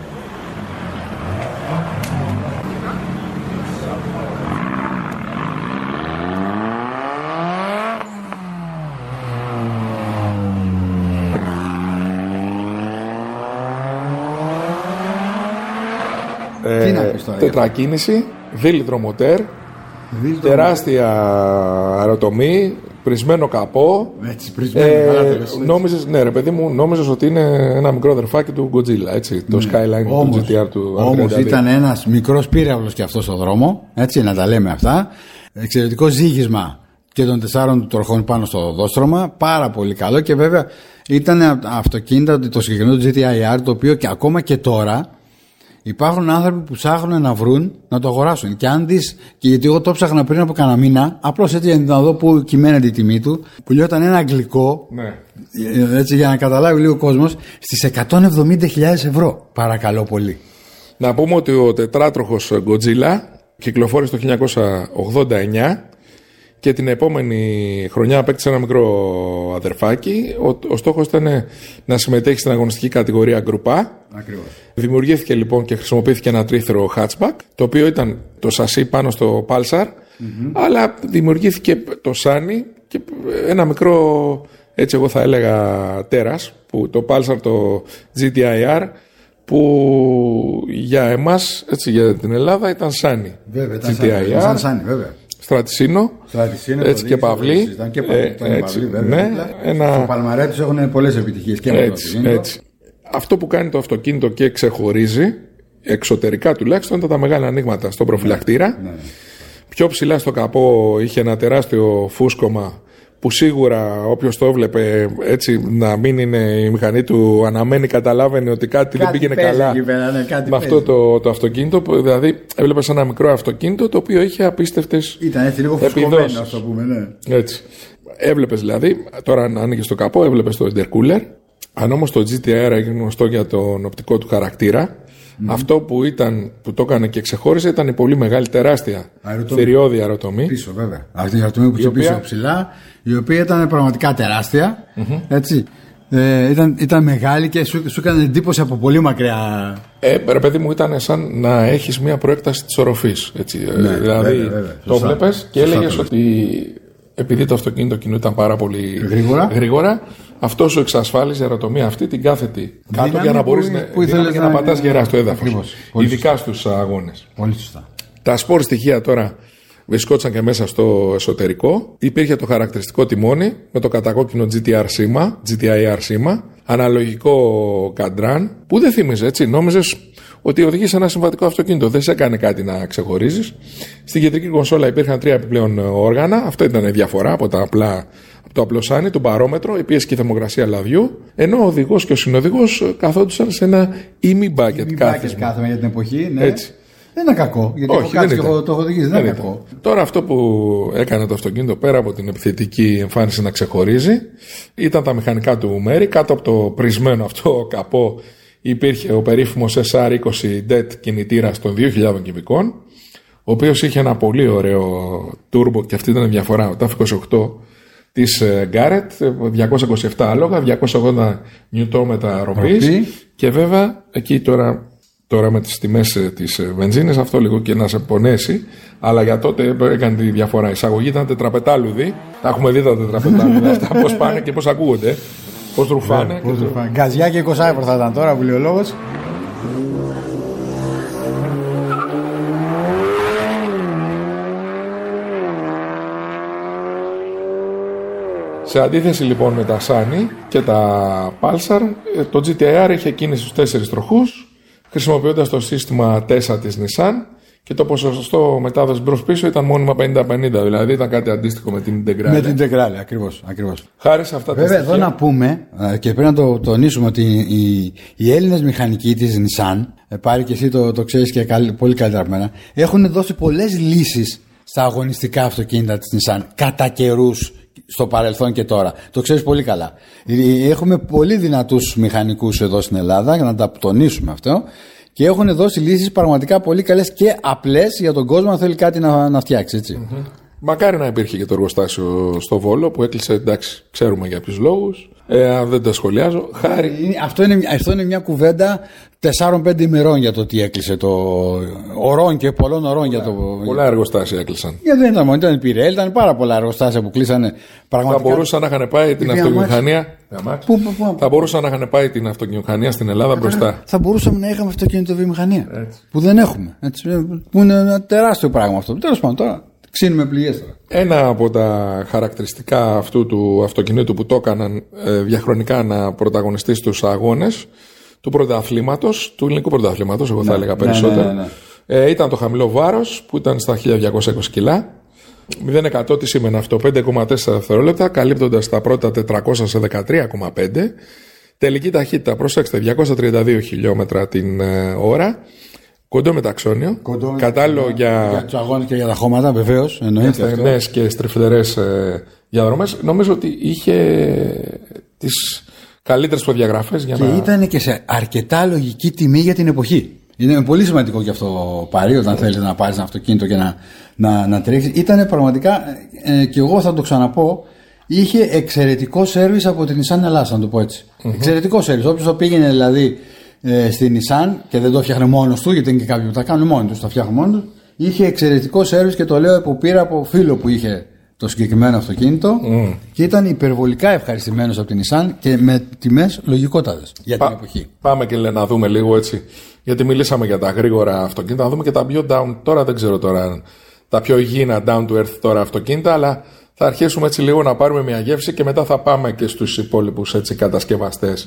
Ε, τετρακίνηση, δίλητρο μοτέρ, δίλητρο τεράστια αεροτομή, πρισμένο καπό. Έτσι, πρισμένο. Ε, νόμιζες, ναι, ρε παιδί μου, νόμιζες ότι είναι ένα μικρό αδερφάκι του Godzilla, έτσι, το ναι. Skyline όμως, του τζι τι αρ του. Όμως ήταν ένας μικρός πύραυλος και αυτό στο δρόμο, έτσι, να τα λέμε αυτά. Εξαιρετικό ζύγισμα και των τεσσάρων του τροχών πάνω στο οδόστρωμα, πάρα πολύ καλό και βέβαια ήταν αυτοκίνητα, το συγκεκριμένο τζι τι άι αρ, το οποίο και ακόμα και τώρα. Υπάρχουν άνθρωποι που ψάχνουν να βρουν να το αγοράσουν. Και αν δεις, και γιατί εγώ το ψάχνα πριν από κανένα μήνα, απλώς έτσι για να δω πού κυμαίνεται η τιμή του, που λιόταν ένα αγγλικό, ναι. Έτσι για να καταλάβει λίγο ο κόσμος, στις εκατόν εβδομήντα χιλιάδες ευρώ. Παρακαλώ πολύ. Να πούμε ότι ο τετράτροχος Godzilla κυκλοφόρησε το χίλια εννιακόσια ογδόντα εννιά και την επόμενη χρονιά απέκτησε ένα μικρό αδερφάκι. Ο, ο στόχος ήταν να συμμετέχει στην αγωνιστική κατηγορία Group A. Ακριβώς. Δημιουργήθηκε λοιπόν και χρησιμοποιήθηκε ένα τρίθυρο hatchback, το οποίο ήταν το σασί πάνω στο Pulsar, mm-hmm. αλλά δημιουργήθηκε το Sunny και ένα μικρό, έτσι εγώ θα έλεγα, τέρας, που το Pulsar, το τζι τι άι αρ, που για εμάς, έτσι για την Ελλάδα, ήταν Sunny. Βέβαια, ήταν Sunny, Sunny, βέβαια. Στρατισίνο, Στρατισίνο έτσι και Παυλή. Ήταν και Παυλή, ε, έτσι, Παυλή βέβαια. Ναι, ένα... Στο Παλμαρέ τους έχουν πολλές επιτυχίες και έτσι, με το έτσι. Αυτό που κάνει το αυτοκίνητο και ξεχωρίζει, εξωτερικά τουλάχιστον, ήταν τα μεγάλα ανοίγματα στον προφυλακτήρα. Ναι, ναι. Πιο ψηλά στο καπό είχε ένα τεράστιο φούσκωμα που σίγουρα όποιος το έβλεπε, έτσι να μην είναι η μηχανή του αναμένη, καταλάβαινε ότι κάτι, κάτι δεν πήγαινε καλά πέρα, ναι, κάτι με αυτό το, το αυτοκίνητο. Δηλαδή έβλεπες ένα μικρό αυτοκίνητο το οποίο είχε απίστευτες ήταν έτσι λίγο φουσκωμένο, ας το πούμε, ναι. Έτσι. Έβλεπες δηλαδή, τώρα αν άνοιγες το καπό, έβλεπες το intercooler. Αν όμως το τζι τι άι αρ έγινε γνωστό για τον οπτικό του χαρακτήρα, mm. αυτό που, ήταν, που το έκανε και ξεχώρισε ήταν η πολύ μεγάλη, τεράστια θηριώδη αεροτομή. Πίσω, βέβαια. Αυτή η αεροτομή που είχε οποία... πίσω ψηλά, η οποία ήταν πραγματικά τεράστια. Mm-hmm. Έτσι. Ε, ήταν, ήταν μεγάλη και σου, σου έκανε εντύπωση από πολύ μακριά. Ε, ρε παιδί μου, ήταν σαν να έχεις μια προέκταση της οροφής. Έτσι. Ναι, δηλαδή βέβαια, βέβαια. Το βλέπεις και έλεγες ότι επειδή το αυτοκίνητο κινούταν πάρα πολύ γρήγορα, γρήγορα αυτό σου εξασφάλιζε η αεροτομία αυτή την κάθετη κάτω για να μπορείς να, να, να πατάς γερά στο έδαφος. Ειδικά στους αγώνες. Πολύ σωστά. Τα σπορ στοιχεία τώρα βρισκόντουσαν και μέσα στο εσωτερικό. Υπήρχε το χαρακτηριστικό τιμόνι με το κατακόκκινο τζι τι αρ σήμα, τζι τι άι αρ σήμα, αναλογικό καντράν που δεν θύμιζε, έτσι. Νόμιζες ότι οδηγείς ένα συμβατικό αυτοκίνητο, δεν σε έκανε κάτι να ξεχωρίζεις. Στην κεντρική κονσόλα υπήρχαν τρία επιπλέον όργανα. Αυτό ήταν η διαφορά από, τα απλά, από το απλοσάνι, το μπαρόμετρο, η πίεση και η θερμοκρασία λαδιού, ενώ ο οδηγός και ο συνοδηγός καθόντουσαν σε ένα ημι-μπάκετ κάθισμα. Κάθισμα για την εποχή, ναι. Έτσι. Δεν είναι κακό, γιατί όχι, έχω δεν και το έχω οδηγήσει, δεν, δεν είναι κακό. Τώρα αυτό που έκανε το αυτοκίνητο πέρα από την επιθετική εμφάνιση να ξεχωρίζει ήταν τα μηχανικά του μέρη. Κάτω από το πρισμένο αυτό καπό υπήρχε ο περίφημος ες αρ είκοσι ντι ι τι κινητήρας των δύο χιλιάδων κυβικών, ο οποίος είχε ένα πολύ ωραίο τούρμπο, και αυτή ήταν η διαφορά, ο ταφ είκοσι οκτώ της Garrett, διακόσια είκοσι επτά άλογα, διακόσια ογδόντα νιουτόμετρα ροπής, και βέβαια εκεί τώρα, τώρα με τις τιμές της βενζίνης αυτό λίγο και να σε πονέσει, αλλά για τότε έκανε τη διαφορά. Η εισαγωγή ήταν τετραπετάλουδη, τα έχουμε δει τα τετραπετάλουδα αυτά, πώς πάνε και πώς ακούγονται, πώς ρουφάνε. Γκαζιά και είκοσι ευρώ θα ήταν τώρα που λέει ο λόγος. Σε αντίθεση λοιπόν με τα Sunny και τα Pulsar, το τζι τι αρ είχε κίνηση στους τέσσερις τροχούς, χρησιμοποιώντας το σύστημα τέσσερα της Nissan, και το ποσοστό μετάδοση μπρος-πίσω ήταν μόνιμα πενήντα πενήντα, δηλαδή ήταν κάτι αντίστοιχο με την Integrale. Με την Integrale, ακριβώς, ακριβώς. Χάρη σε αυτά. Βέβαια, τα στοιχεία. εδώ να πούμε, και πρέπει να το τονίσουμε, ότι οι, οι Έλληνες μηχανικοί της Nissan, πάρει και εσύ το, το ξέρεις και καλ, πολύ καλύτερα από μένα, έχουν δώσει πολλές λύσεις στα αγωνιστικά αυτοκίνητα της Nissan κατά καιρούς, στο παρελθόν και τώρα. Το ξέρεις πολύ καλά. Έχουμε πολύ δυνατούς μηχανικούς εδώ στην Ελλάδα, για να τα τονίσουμε αυτό, και έχουν δώσει λύσεις πραγματικά πολύ καλές και απλές για τον κόσμο, αν θέλει κάτι να, να φτιάξει, έτσι. Mm-hmm. Μακάρι να υπήρχε και το εργοστάσιο στο Βόλο που έκλεισε, εντάξει, ξέρουμε για ποιους λόγους. Ε, δεν τα σχολιάζω. Χάρη. Αυτό είναι, αυτό είναι μια κουβέντα τεσσάρων πέντε ημερών για το τι έκλεισε το. Ωρών και πολλών ωρών για το. Πολλά εργοστάσια έκλεισαν. Γιατί δεν ήταν μόνο, ήταν η Πιρέλ, ήταν πάρα πολλά εργοστάσια που κλείσανε. Πραγματικά. Θα μπορούσαν να είχαν πάει την αυτοκινητομηχανία. Πού, πού, πού. Θα μπορούσαν να είχαν πάει την αυτοκινητομηχανία στην Ελλάδα μπροστά. Θα μπορούσαμε να είχαμε αυτοκινητοβιομηχανία. Που δεν έχουμε. Έτσι, που είναι ένα τεράστιο πράγμα αυτό. Τέλος πάντων τώρα. Ξύνουμε πληγές τώρα. Ένα από τα χαρακτηριστικά αυτού του αυτοκινήτου που το έκαναν ε, διαχρονικά να πρωταγωνιστεί στους αγώνες του πρωταθλήματος, του ελληνικού πρωταθλήματος, εγώ ναι, θα έλεγα περισσότερο, ναι, ναι, ναι. Ε, ήταν το χαμηλό βάρος που ήταν στα χίλια διακόσια είκοσι κιλά. μηδέν εκατό τι σήμαινε αυτό, πέντε κόμμα τέσσερα δευτερόλεπτα, καλύπτοντας τα πρώτα τετρακόσια σε δεκατρία κόμμα πέντε. Τελική ταχύτητα, προσέξτε, διακόσια τριάντα δύο χιλιόμετρα την ε, ώρα. Κοντό μεταξώνιο. Κοντό κατάλληλο για. Για τους αγώνες και για τα χώματα, βεβαίως. Εννοείται. Νέες και στριφτερές ε, διαδρομές. Νομίζω ότι είχε τις καλύτερες προδιαγραφές για και να. Και ήταν και σε αρκετά λογική τιμή για την εποχή. Είναι πολύ σημαντικό και αυτό πάρει όταν θέλεις να πάρεις ένα αυτοκίνητο και να, να, να τρέξεις. Ήταν πραγματικά, ε, και εγώ θα το ξαναπώ, είχε εξαιρετικό σέρβις από την Nissan Ελλάδα, να το πω έτσι. Mm-hmm. Εξαιρετικό σέρβις. Όποιος το πήγαινε δηλαδή ε, στη Nissan και δεν το φτιάχνε μόνος του, γιατί είναι και κάποιοι που τα κάνουν μόνοι τους, τα φτιάχνουν μόνοι τους, είχε εξαιρετικό σέρβις, και το λέω που πήρα από φίλο που είχε το συγκεκριμένο αυτοκίνητο mm. και ήταν υπερβολικά ευχαριστημένος από την Nissan και με τιμές λογικότατες για την Πα, εποχή. Πάμε και να δούμε λίγο έτσι, γιατί μιλήσαμε για τα γρήγορα αυτοκίνητα, να δούμε και τα πιο down, τώρα δεν ξέρω τώρα, τα πιο υγιεινά down to earth τώρα αυτοκίνητα, αλλά θα αρχίσουμε έτσι λίγο να πάρουμε μια γεύση και μετά θα πάμε και στους υπόλοιπους έτσι κατασκευαστές.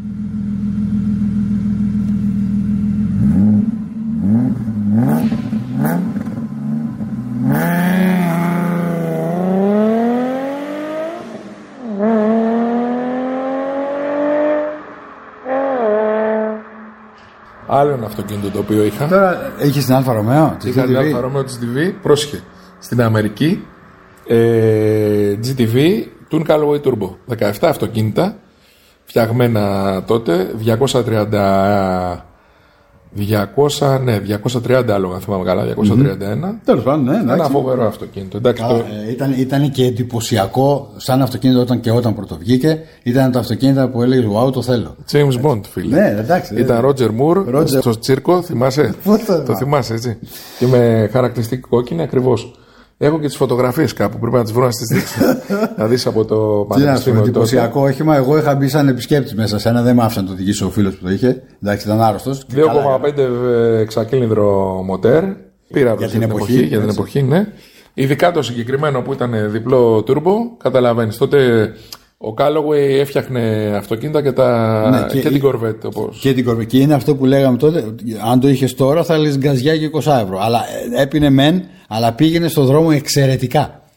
Άλλο ένα αυτοκίνητο το οποίο είχα. Τώρα έχει την Αλφα Ρωμαίο. Είχα την Αλφα Ρωμαίο τζι τι βι. Πρόσχε. Στην Αμερική. Ε, τζι τι βι Twin Callaway Turbo. δεκαεπτά αυτοκίνητα. Φτιαγμένα τότε. διακόσια τριάντα. διακόσια, ναι, διακόσια τριάντα άλογα, θυμάμαι καλά, διακόσια τριάντα ένα. Mm-hmm. Τέλος πάντων, ναι. Ένα φοβερό αυτοκίνητο. Εντάξει, Καλά, το... ε, ήταν, ήταν και εντυπωσιακό σαν αυτοκίνητο όταν και όταν πρωτοβγήκε. Ήταν τα αυτοκίνητα που έλεγε wow, το θέλω. James Bond, φίλε. Ναι, εντάξει. Ήταν Roger Moore Roger... στο τσίρκο, θυμάσαι. Το θυμάσαι, έτσι. Και με χαρακτηριστική κόκκινη ακριβώς. Έχω και τις φωτογραφίες κάπου, πρέπει να τις βρω να τις δείξω. Να δεις από το πανεπιστήμιο. Τι εντυπωσιακό όχημα. Εγώ είχα μπει σαν επισκέπτης μέσα σε ένα, δεν μ' άφησαν να το οδηγήσω ο φίλος που το είχε. Εντάξει, ήταν άρρωστος. δύο κόμμα πέντε εξακύλινδρο μοτέρ. Πήρα για την εποχή, εποχή, για την εποχή, ναι. Ειδικά το συγκεκριμένο που ήταν διπλό turbo, καταλαβαίνεις. Τότε ο Callaway έφτιαχνε αυτοκίνητα και, τα... ναι, και, και την Corvette. Όπως... Και την Corvette. Και είναι αυτό που λέγαμε τότε. Αν το είχες τώρα θα λες γκαζιά και είκοσι ευρώ. Αλλά έπινε μεν, αλλά πήγαινε στον δρόμο εξαιρετικά.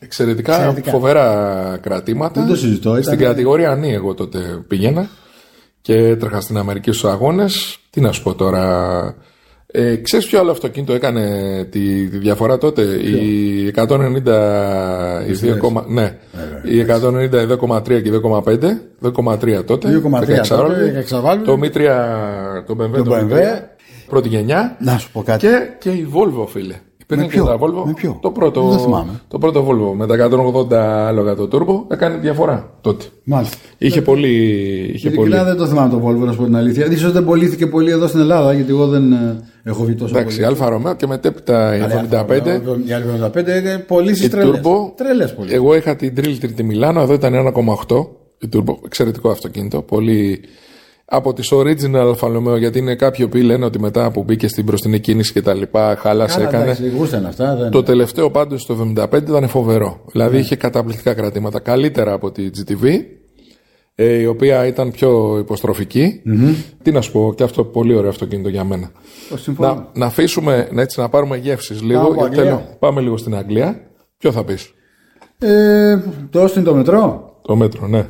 Εξαιρετικά, Εξαιρετικά. φοβερά κρατήματα. Δεν το συζητώ. Ήταν... Στην κατηγορία νη εγώ τότε πήγαινα και έτρεχα στην Αμερική στους αγώνες. Τι να σου πω τώρα. Ε, ξέρεις ποιο άλλο αυτοκίνητο έκανε τη, τη διαφορά τότε? Ποιο? Η εκατόν ενενήντα, η δύο, ναι, ε, η εκατόν ενενήντα, η δύο κόμμα τρία και η δύο κόμμα πέντε, δύο κόμμα τρία τότε, δύο κόμμα τρία τότε, το μι τρία, το μπι εμ ντάμπλιου, το μπι εμ ντάμπλιου, πρώτη γενιά. Να σου πω κάτι. Και, και η Volvo, φίλε. Με ποιο? Και τα Volvo, με ποιο? Το πρώτο, το πρώτο Volvo με τα εκατόν ογδόντα άλογα το turbo έκανε διαφορά τότε. Μάλιστα. Είχε πολύ. Είχε πολύ... δεν το θυμάμαι το Volvo, να σου πω την αλήθεια. Ίσως δεν πωλήθηκε πολύ εδώ στην Ελλάδα, γιατί εγώ δεν έχω δει τόσο. Εντάξει, Αλφα Ρωμαίο και μετέπειτα η εβδομήντα πέντε. Η εβδομήντα πέντε είναι πωλήσεις τρελές. Τρελές πολύ. Εγώ είχα την Trill τη Μιλάνο, εδώ ήταν ένα κόμμα οκτώ. Η Turbo, εξαιρετικό αυτοκίνητο. Πολύ. Από τις original Αλφα Ρωμαίο, γιατί είναι κάποιοι που λένε ότι μετά που μπήκε στην μπροστινή κίνηση και τα λοιπά, χάλασε, έκανε. Εντάξει, αυτά, δεν... Το τελευταίο πάντως το εβδομήντα πέντε ήταν φοβερό. Δηλαδή yeah. είχε καταπληκτικά κρατήματα. Καλύτερα από τη τζι τι βι, ε, η οποία ήταν πιο υποστροφική. Mm-hmm. Τι να σου πω, και αυτό πολύ ωραίο αυτοκίνητο για μένα. Να, να αφήσουμε, έτσι, να πάρουμε γεύσεις λίγο. Γιατί θέλω, πάμε λίγο στην Αγγλία. Ποιο θα πεις? Ε, το Austin το μετρό. Το μέτρο, ναι.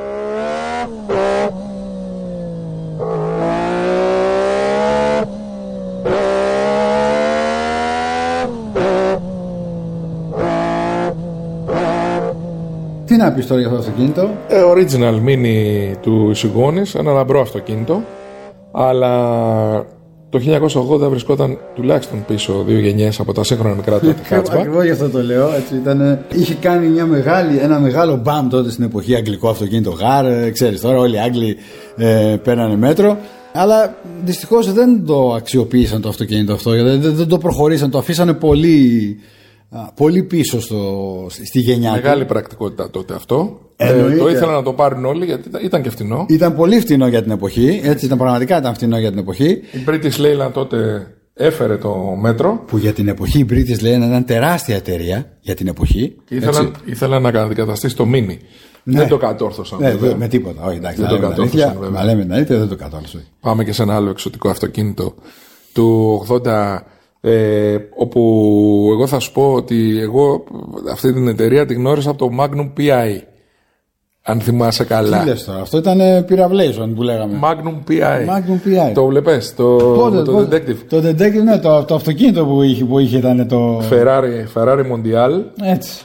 Τι να πεις τώρα για αυτό το αυτοκίνητο? Ε, original mini του Σιγώνης, ένα λαμπρό αυτοκίνητο, αλλά το χίλια εννιακόσια ογδόντα βρισκόταν τουλάχιστον πίσω δύο γενιές από τα σύγχρονα μικρά τότε hatchback. Ακριβώς γι' αυτό το λέω. Έτσι, ήταν, είχε κάνει μια μεγάλη, ένα μεγάλο μπαμ τότε στην εποχή, αγγλικό αυτοκίνητο γάρ. Ξέρεις τώρα, όλοι οι Άγγλοι ε, παίρνανε μέτρο. Αλλά δυστυχώς δεν το αξιοποίησαν το αυτοκίνητο αυτό, δεν, δεν το προχωρήσαν, το αφήσανε πολύ. Πολύ πίσω στο, στη γενιά. Μεγάλη του. πρακτικότητα τότε αυτό. Ε, το ήθελαν να το πάρουν όλοι γιατί ήταν και φτηνό. Ήταν πολύ φτηνό για την εποχή. Έτσι ήταν, πραγματικά ήταν φτηνό για την εποχή. Η British Leyland τότε έφερε το μέτρο. Που για την εποχή η British Leyland ήταν τεράστια εταιρεία για την εποχή. Και ήθελαν, ήθελαν να αντικαταστήσει το Mini. Ναι. Δεν το κατόρθωσαν. Ναι, βέβαια. Με τίποτα. Όχι, εντάξει, δεν το κατόρθωσαν. Μα λέμε την αλήθεια, δεν το κατόρθωσαν. Πάμε και σε ένα άλλο εξωτικό αυτοκίνητο του ογδόντα. Ε, όπου εγώ θα σου πω ότι εγώ αυτή την εταιρεία την γνώρισα από το Magnum πι άι, αν θυμάσαι καλά. Τι λες τώρα, αυτό ήταν Pirablation που λέγαμε. Magnum πι άι. Magnum πι άι. Το βλέπες, το, πότε, το πότε, Detective. Το Detective, ναι, το, το αυτοκίνητο που είχε, που είχε ήταν το... Ferrari, Ferrari Mondial. Έτσι.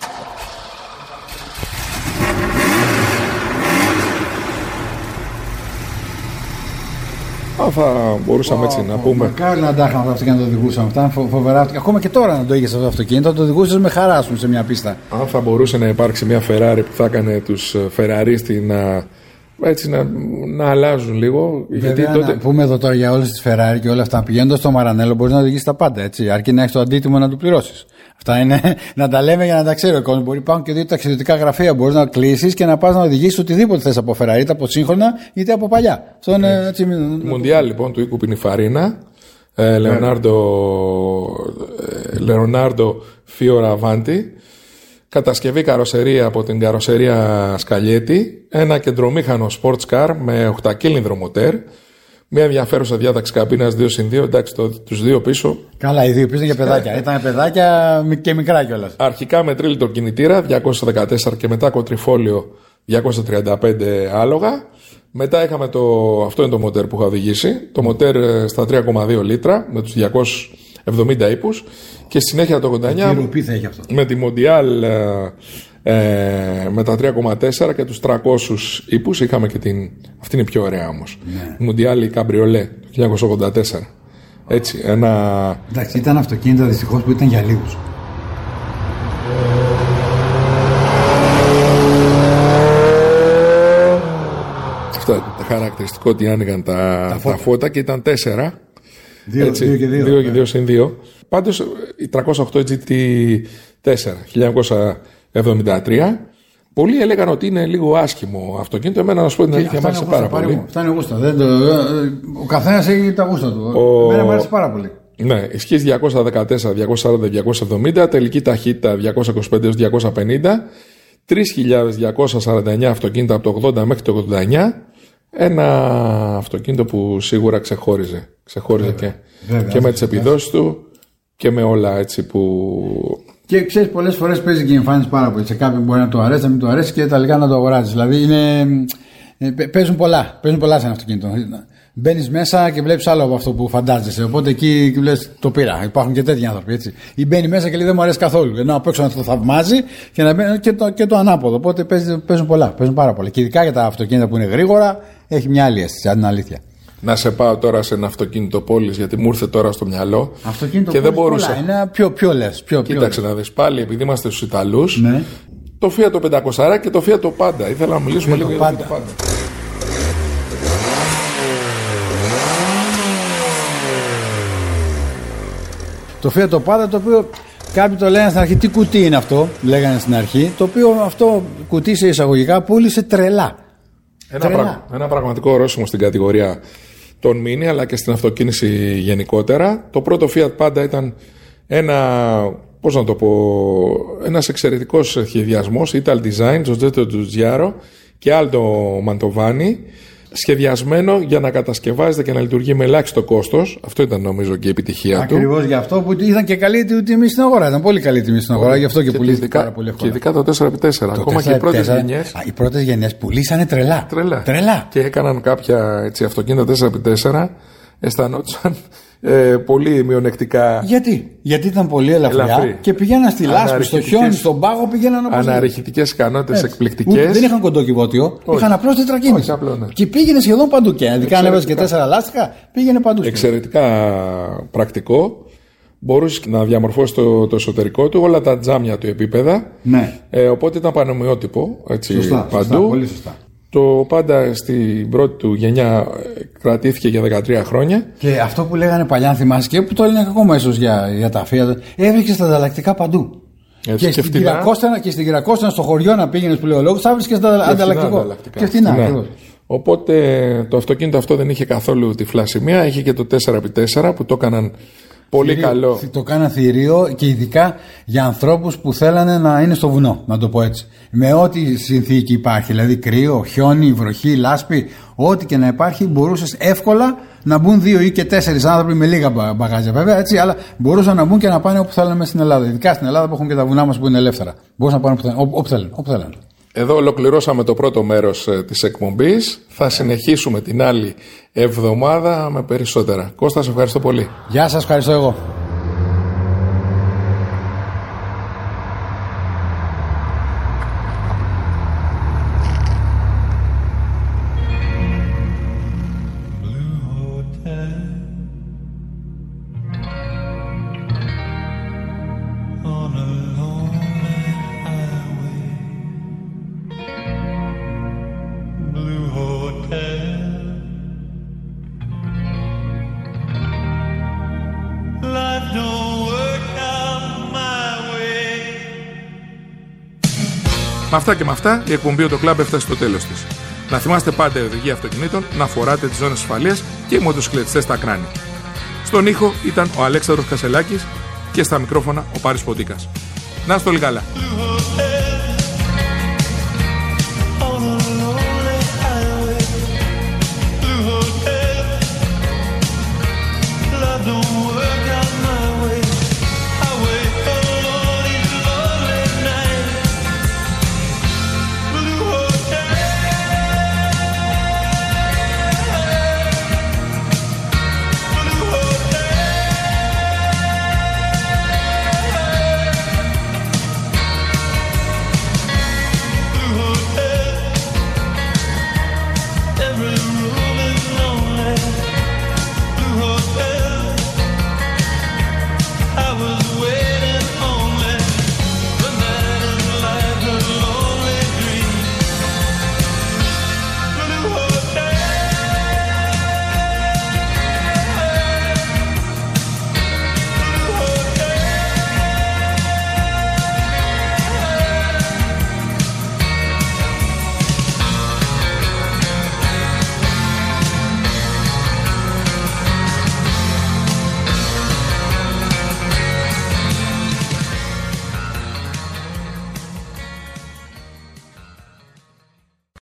Α, θα μπορούσαμε oh, έτσι oh, να πούμε. Μακάρι να τα είχαμε αυτά και να το οδηγούσαμε. Αυτά φο, φοβερά. Ακόμα και τώρα να το είχε αυτό το αυτοκίνητο, θα το οδηγούσε με χαρά σου σε μια πίστα. Αν θα μπορούσε να υπάρξει μια Ferrari που θα έκανε τους Ferraristi να, έτσι, να, να αλλάζουν λίγο. Βέβαια, γιατί τότε... Να πούμε εδώ τώρα για όλες τις Ferrari και όλα αυτά. Πηγαίνοντας στο Μαρανέλο μπορεί να οδηγήσει τα πάντα. Έτσι, αρκεί να έχει το αντίτιμο να του πληρώσει. Αυτά είναι να τα λέμε για να τα ξέρει ο κόσμος. Μπορεί υπάρχουν και δύο ταξιδιωτικά γραφεία. Μπορεί να κλείσει και να πα να οδηγήσει οτιδήποτε θε από Ferrari, είτε από σύγχρονα είτε από παλιά. Αυτό είναι έτσι. Μουντιάλ λοιπόν του οίκου Πινιφαρίνα. Λεωνάρντο Φιωραβάντι. Κατασκευή καροσερία από την καροσερία Σκαλιέτη. Ένα κεντρομήχανο sports car με οχτακύλινδρο μοτέρ. Μια ενδιαφέρουσα διάταξη καμπίνας δύο συν δύο. Εντάξει, το, τους δύο πίσω. Καλά, οι δύο πίσω για παιδάκια. Ήταν παιδάκια και μικρά κιόλας. Αρχικά με τρίλιτρο κινητήρα διακόσια δεκατέσσερα και μετά κοντριφόλιο διακόσια τριάντα πέντε άλογα. Μετά είχαμε το. Αυτό είναι το μοτέρ που είχα οδηγήσει. Το μοτέρ στα τρία κόμμα δύο λίτρα με τους διακόσιους εβδομήντα ύπους. Και στη συνέχεια το ογδόντα εννιά με τη Mondial ε, με τα τρία κόμμα τέσσερα και τους τριακόσιους ύπους. Είχαμε και την. Αυτή είναι η πιο ωραία όμως. Ναι. Mondial Cabriolet το χίλια εννιακόσια ογδόντα τέσσερα. Έτσι, ένα. Εντάξει, ήταν αυτοκίνητα δυστυχώς που ήταν για λίγους. Αυτό χαρακτηριστικό ότι άνοιγαν τα, τα, φώτα. τα φώτα και ήταν τέσσερα. Δύο, έτσι, δύο και δύο. Δύο και δύο συν δύο. Πάντως η τριακόσια οκτώ τζι τι τέσσερα χίλια εννιακόσια εβδομήντα τρία. Πολλοί έλεγαν ότι είναι λίγο άσχημο αυτοκίνητο. Εμένα να σου πω την αλήθεια, μου άρεσε πάρα πολύ. Αυτά είναι γούστα. Δεν το... Ο καθένας έχει τα γούστα του. Ο... Εμένα μου άρεσε πάρα πολύ. Ναι, ισχύς διακόσια δεκατέσσερα, διακόσια σαράντα, διακόσια εβδομήντα, τελική ταχύτητα διακόσια είκοσι πέντε έως διακόσια πενήντα, τρεις χιλιάδες διακόσια σαράντα εννιά αυτοκίνητα από το ογδόντα μέχρι το ογδόντα εννιά. Ένα αυτοκίνητο που σίγουρα ξεχώριζε. Ξεχώριζε βέβαια, και, βέβαια, και με τις επιδόσεις του και με όλα έτσι που, Και ξέρεις, πολλές φορές παίζει και η εμφάνιση πάρα πολύ. Σε κάποιον μπορεί να το αρέσει, να μην το αρέσει και τελικά να το αγοράζει. Δηλαδή είναι, παίζουν πολλά. Παίζουν πολλά σε ένα αυτοκίνητο. Μπαίνεις μέσα και βλέπεις άλλο από αυτό που φαντάζεσαι. Οπότε εκεί λες το πήρα. Υπάρχουν και τέτοιοι άνθρωποι. Έτσι. Ή μπαίνει μέσα και λέει δεν μου αρέσει καθόλου. Ενώ απ' έξω να το θαυμάζει και, να μπαίνει και, το, και το ανάποδο. Οπότε παίζουν, παίζουν πολλά. Παίζουν πάρα πολλά. Και ειδικά για τα αυτοκίνητα που είναι γρήγορα έχει μια άλλη αίσθηση. Αν είναι αλήθεια. Να σε πάω τώρα σε ένα αυτοκίνητο πόλης, γιατί μου ήρθε τώρα στο μυαλό. Αυτοκίνητο και δεν μπορούσα. Πολλά. Είναι πιο, πιο λες. Πιο, Κοίταξε πιο να δεις πάλι, επειδή είμαστε στους Ιταλούς. Ναι. Το Fiat το πεντακόσια και το Fiat το Panda. Ήθελα να μιλήσουμε λίγο για το Panda. Το Fiat το Panda, το οποίο κάποιοι το λέγανε στην αρχή, τι κουτί είναι αυτό, λέγανε στην αρχή, το οποίο αυτό κουτί σε εισαγωγικά πούλησε τρελά. Ένα, τρελά. Πραγ, ένα πραγματικό ορόσημο στην κατηγορία των Mini, αλλά και στην αυτοκίνηση γενικότερα. Το πρώτο Fiat Panda ήταν ένα, πώς να το πω, ένας εξαιρετικός σχεδιασμός, Ital Design, Giuseppe Giugiaro και Aldo Mantovani, σχεδιασμένο για να κατασκευάζεται και να λειτουργεί με ελάχιστο κόστος. Αυτό ήταν νομίζω και η επιτυχία Ακριβώς του. Ακριβώς γι' αυτό που ήταν και καλή τιμή στην αγορά. Ήταν πολύ καλή τιμή στην αγορά, γι' αυτό και, και πουλήθηκε πάρα πολύ εύκολα. Και ειδικά το τέσσερα επί τέσσερα. Το Ακόμα και οι πρώτες γενιές. Οι πρώτες γενιές πουλήσανε τρελά. Τρελά. τρελά. Και έκαναν κάποια έτσι, αυτοκίνητα τέσσερα επί τέσσερα, αισθανόντουσαν ε, πολύ μειονεκτικά. Γιατί? Γιατί ήταν πολύ ελαφριά ελαφρύ. Και πηγαίναν στη λάσπη, στο χιόνι, στον πάγο, πηγαίναν όπως. Αναρριχητικές ικανότητες εκπληκτικές. Δεν είχαν κοντό κυβότιο, είχαν απλώς τετρακίνηση. Ναι. Και πήγαινε σχεδόν παντού. Και ειδικά αν έβαζε και τέσσερα λάστιχα, πήγαινε παντού. Εξαιρετικά πρακτικό. Μπορούσε να διαμορφώσει το, το εσωτερικό του, όλα τα τζάμια του επίπεδα. Ναι. Ε, οπότε ήταν πανομοιότυπο έτσι, σωστά, παντού. Σωστά, πολύ σωστά. Το Panda στην πρώτη του γενιά κρατήθηκε για δεκατρία χρόνια. Και αυτό που λέγανε παλιά, αν θυμάσαι, και που το έλεγαν ακόμα ίσως για, για τα Fiat, έβρισκε τα ανταλλακτικά παντού. Έτσι, και, και, στην Κυρακώστανα, και στην Κυρακώστανα, στο χωριό να πήγαινε που λέει ο λόγος, θα βρίσκε τα ανταλλακτικό. Και φτηνά. Οπότε το αυτοκίνητο αυτό δεν είχε καθόλου τυφλά σημεία. Είχε και το τέσσερα επί τέσσερα που το έκαναν πολύ θηρίο, καλό. Το κάναν θηρίο και ειδικά για ανθρώπους που θέλανε να είναι στο βουνό, να το πω έτσι. Με ό,τι συνθήκη υπάρχει, δηλαδή κρύο, χιόνι, βροχή, λάσπη, ό,τι και να υπάρχει, μπορούσες εύκολα να μπουν δύο ή και τέσσερις άνθρωποι με λίγα μπαγάζια βέβαια, έτσι, αλλά μπορούσαν να μπουν και να πάνε όπου θέλανε μέσα στην Ελλάδα. Ειδικά στην Ελλάδα που έχουν και τα βουνά μας που είναι ελεύθερα. Μπορούσαν να πάνε όπου θέλανε. Όπου θέλανε. Εδώ ολοκληρώσαμε το πρώτο μέρος ε, της εκπομπής. Θα συνεχίσουμε την άλλη εβδομάδα με περισσότερα. Κώστα, σε ευχαριστώ πολύ. Γεια σας, ευχαριστώ εγώ. Με αυτά και με αυτά, η εκπομπή του Club έφτασε στο τέλος της. Να θυμάστε πάντα η οδηγία αυτοκινήτων, να φοράτε τις ζώνες ασφαλείας και οι μοτοσυκλετιστές στα κράνη. Στον ήχο ήταν ο Αλέξανδρος Κασελάκης και στα μικρόφωνα ο Πάρης Ποντίκας. Να είστε όλοι καλά.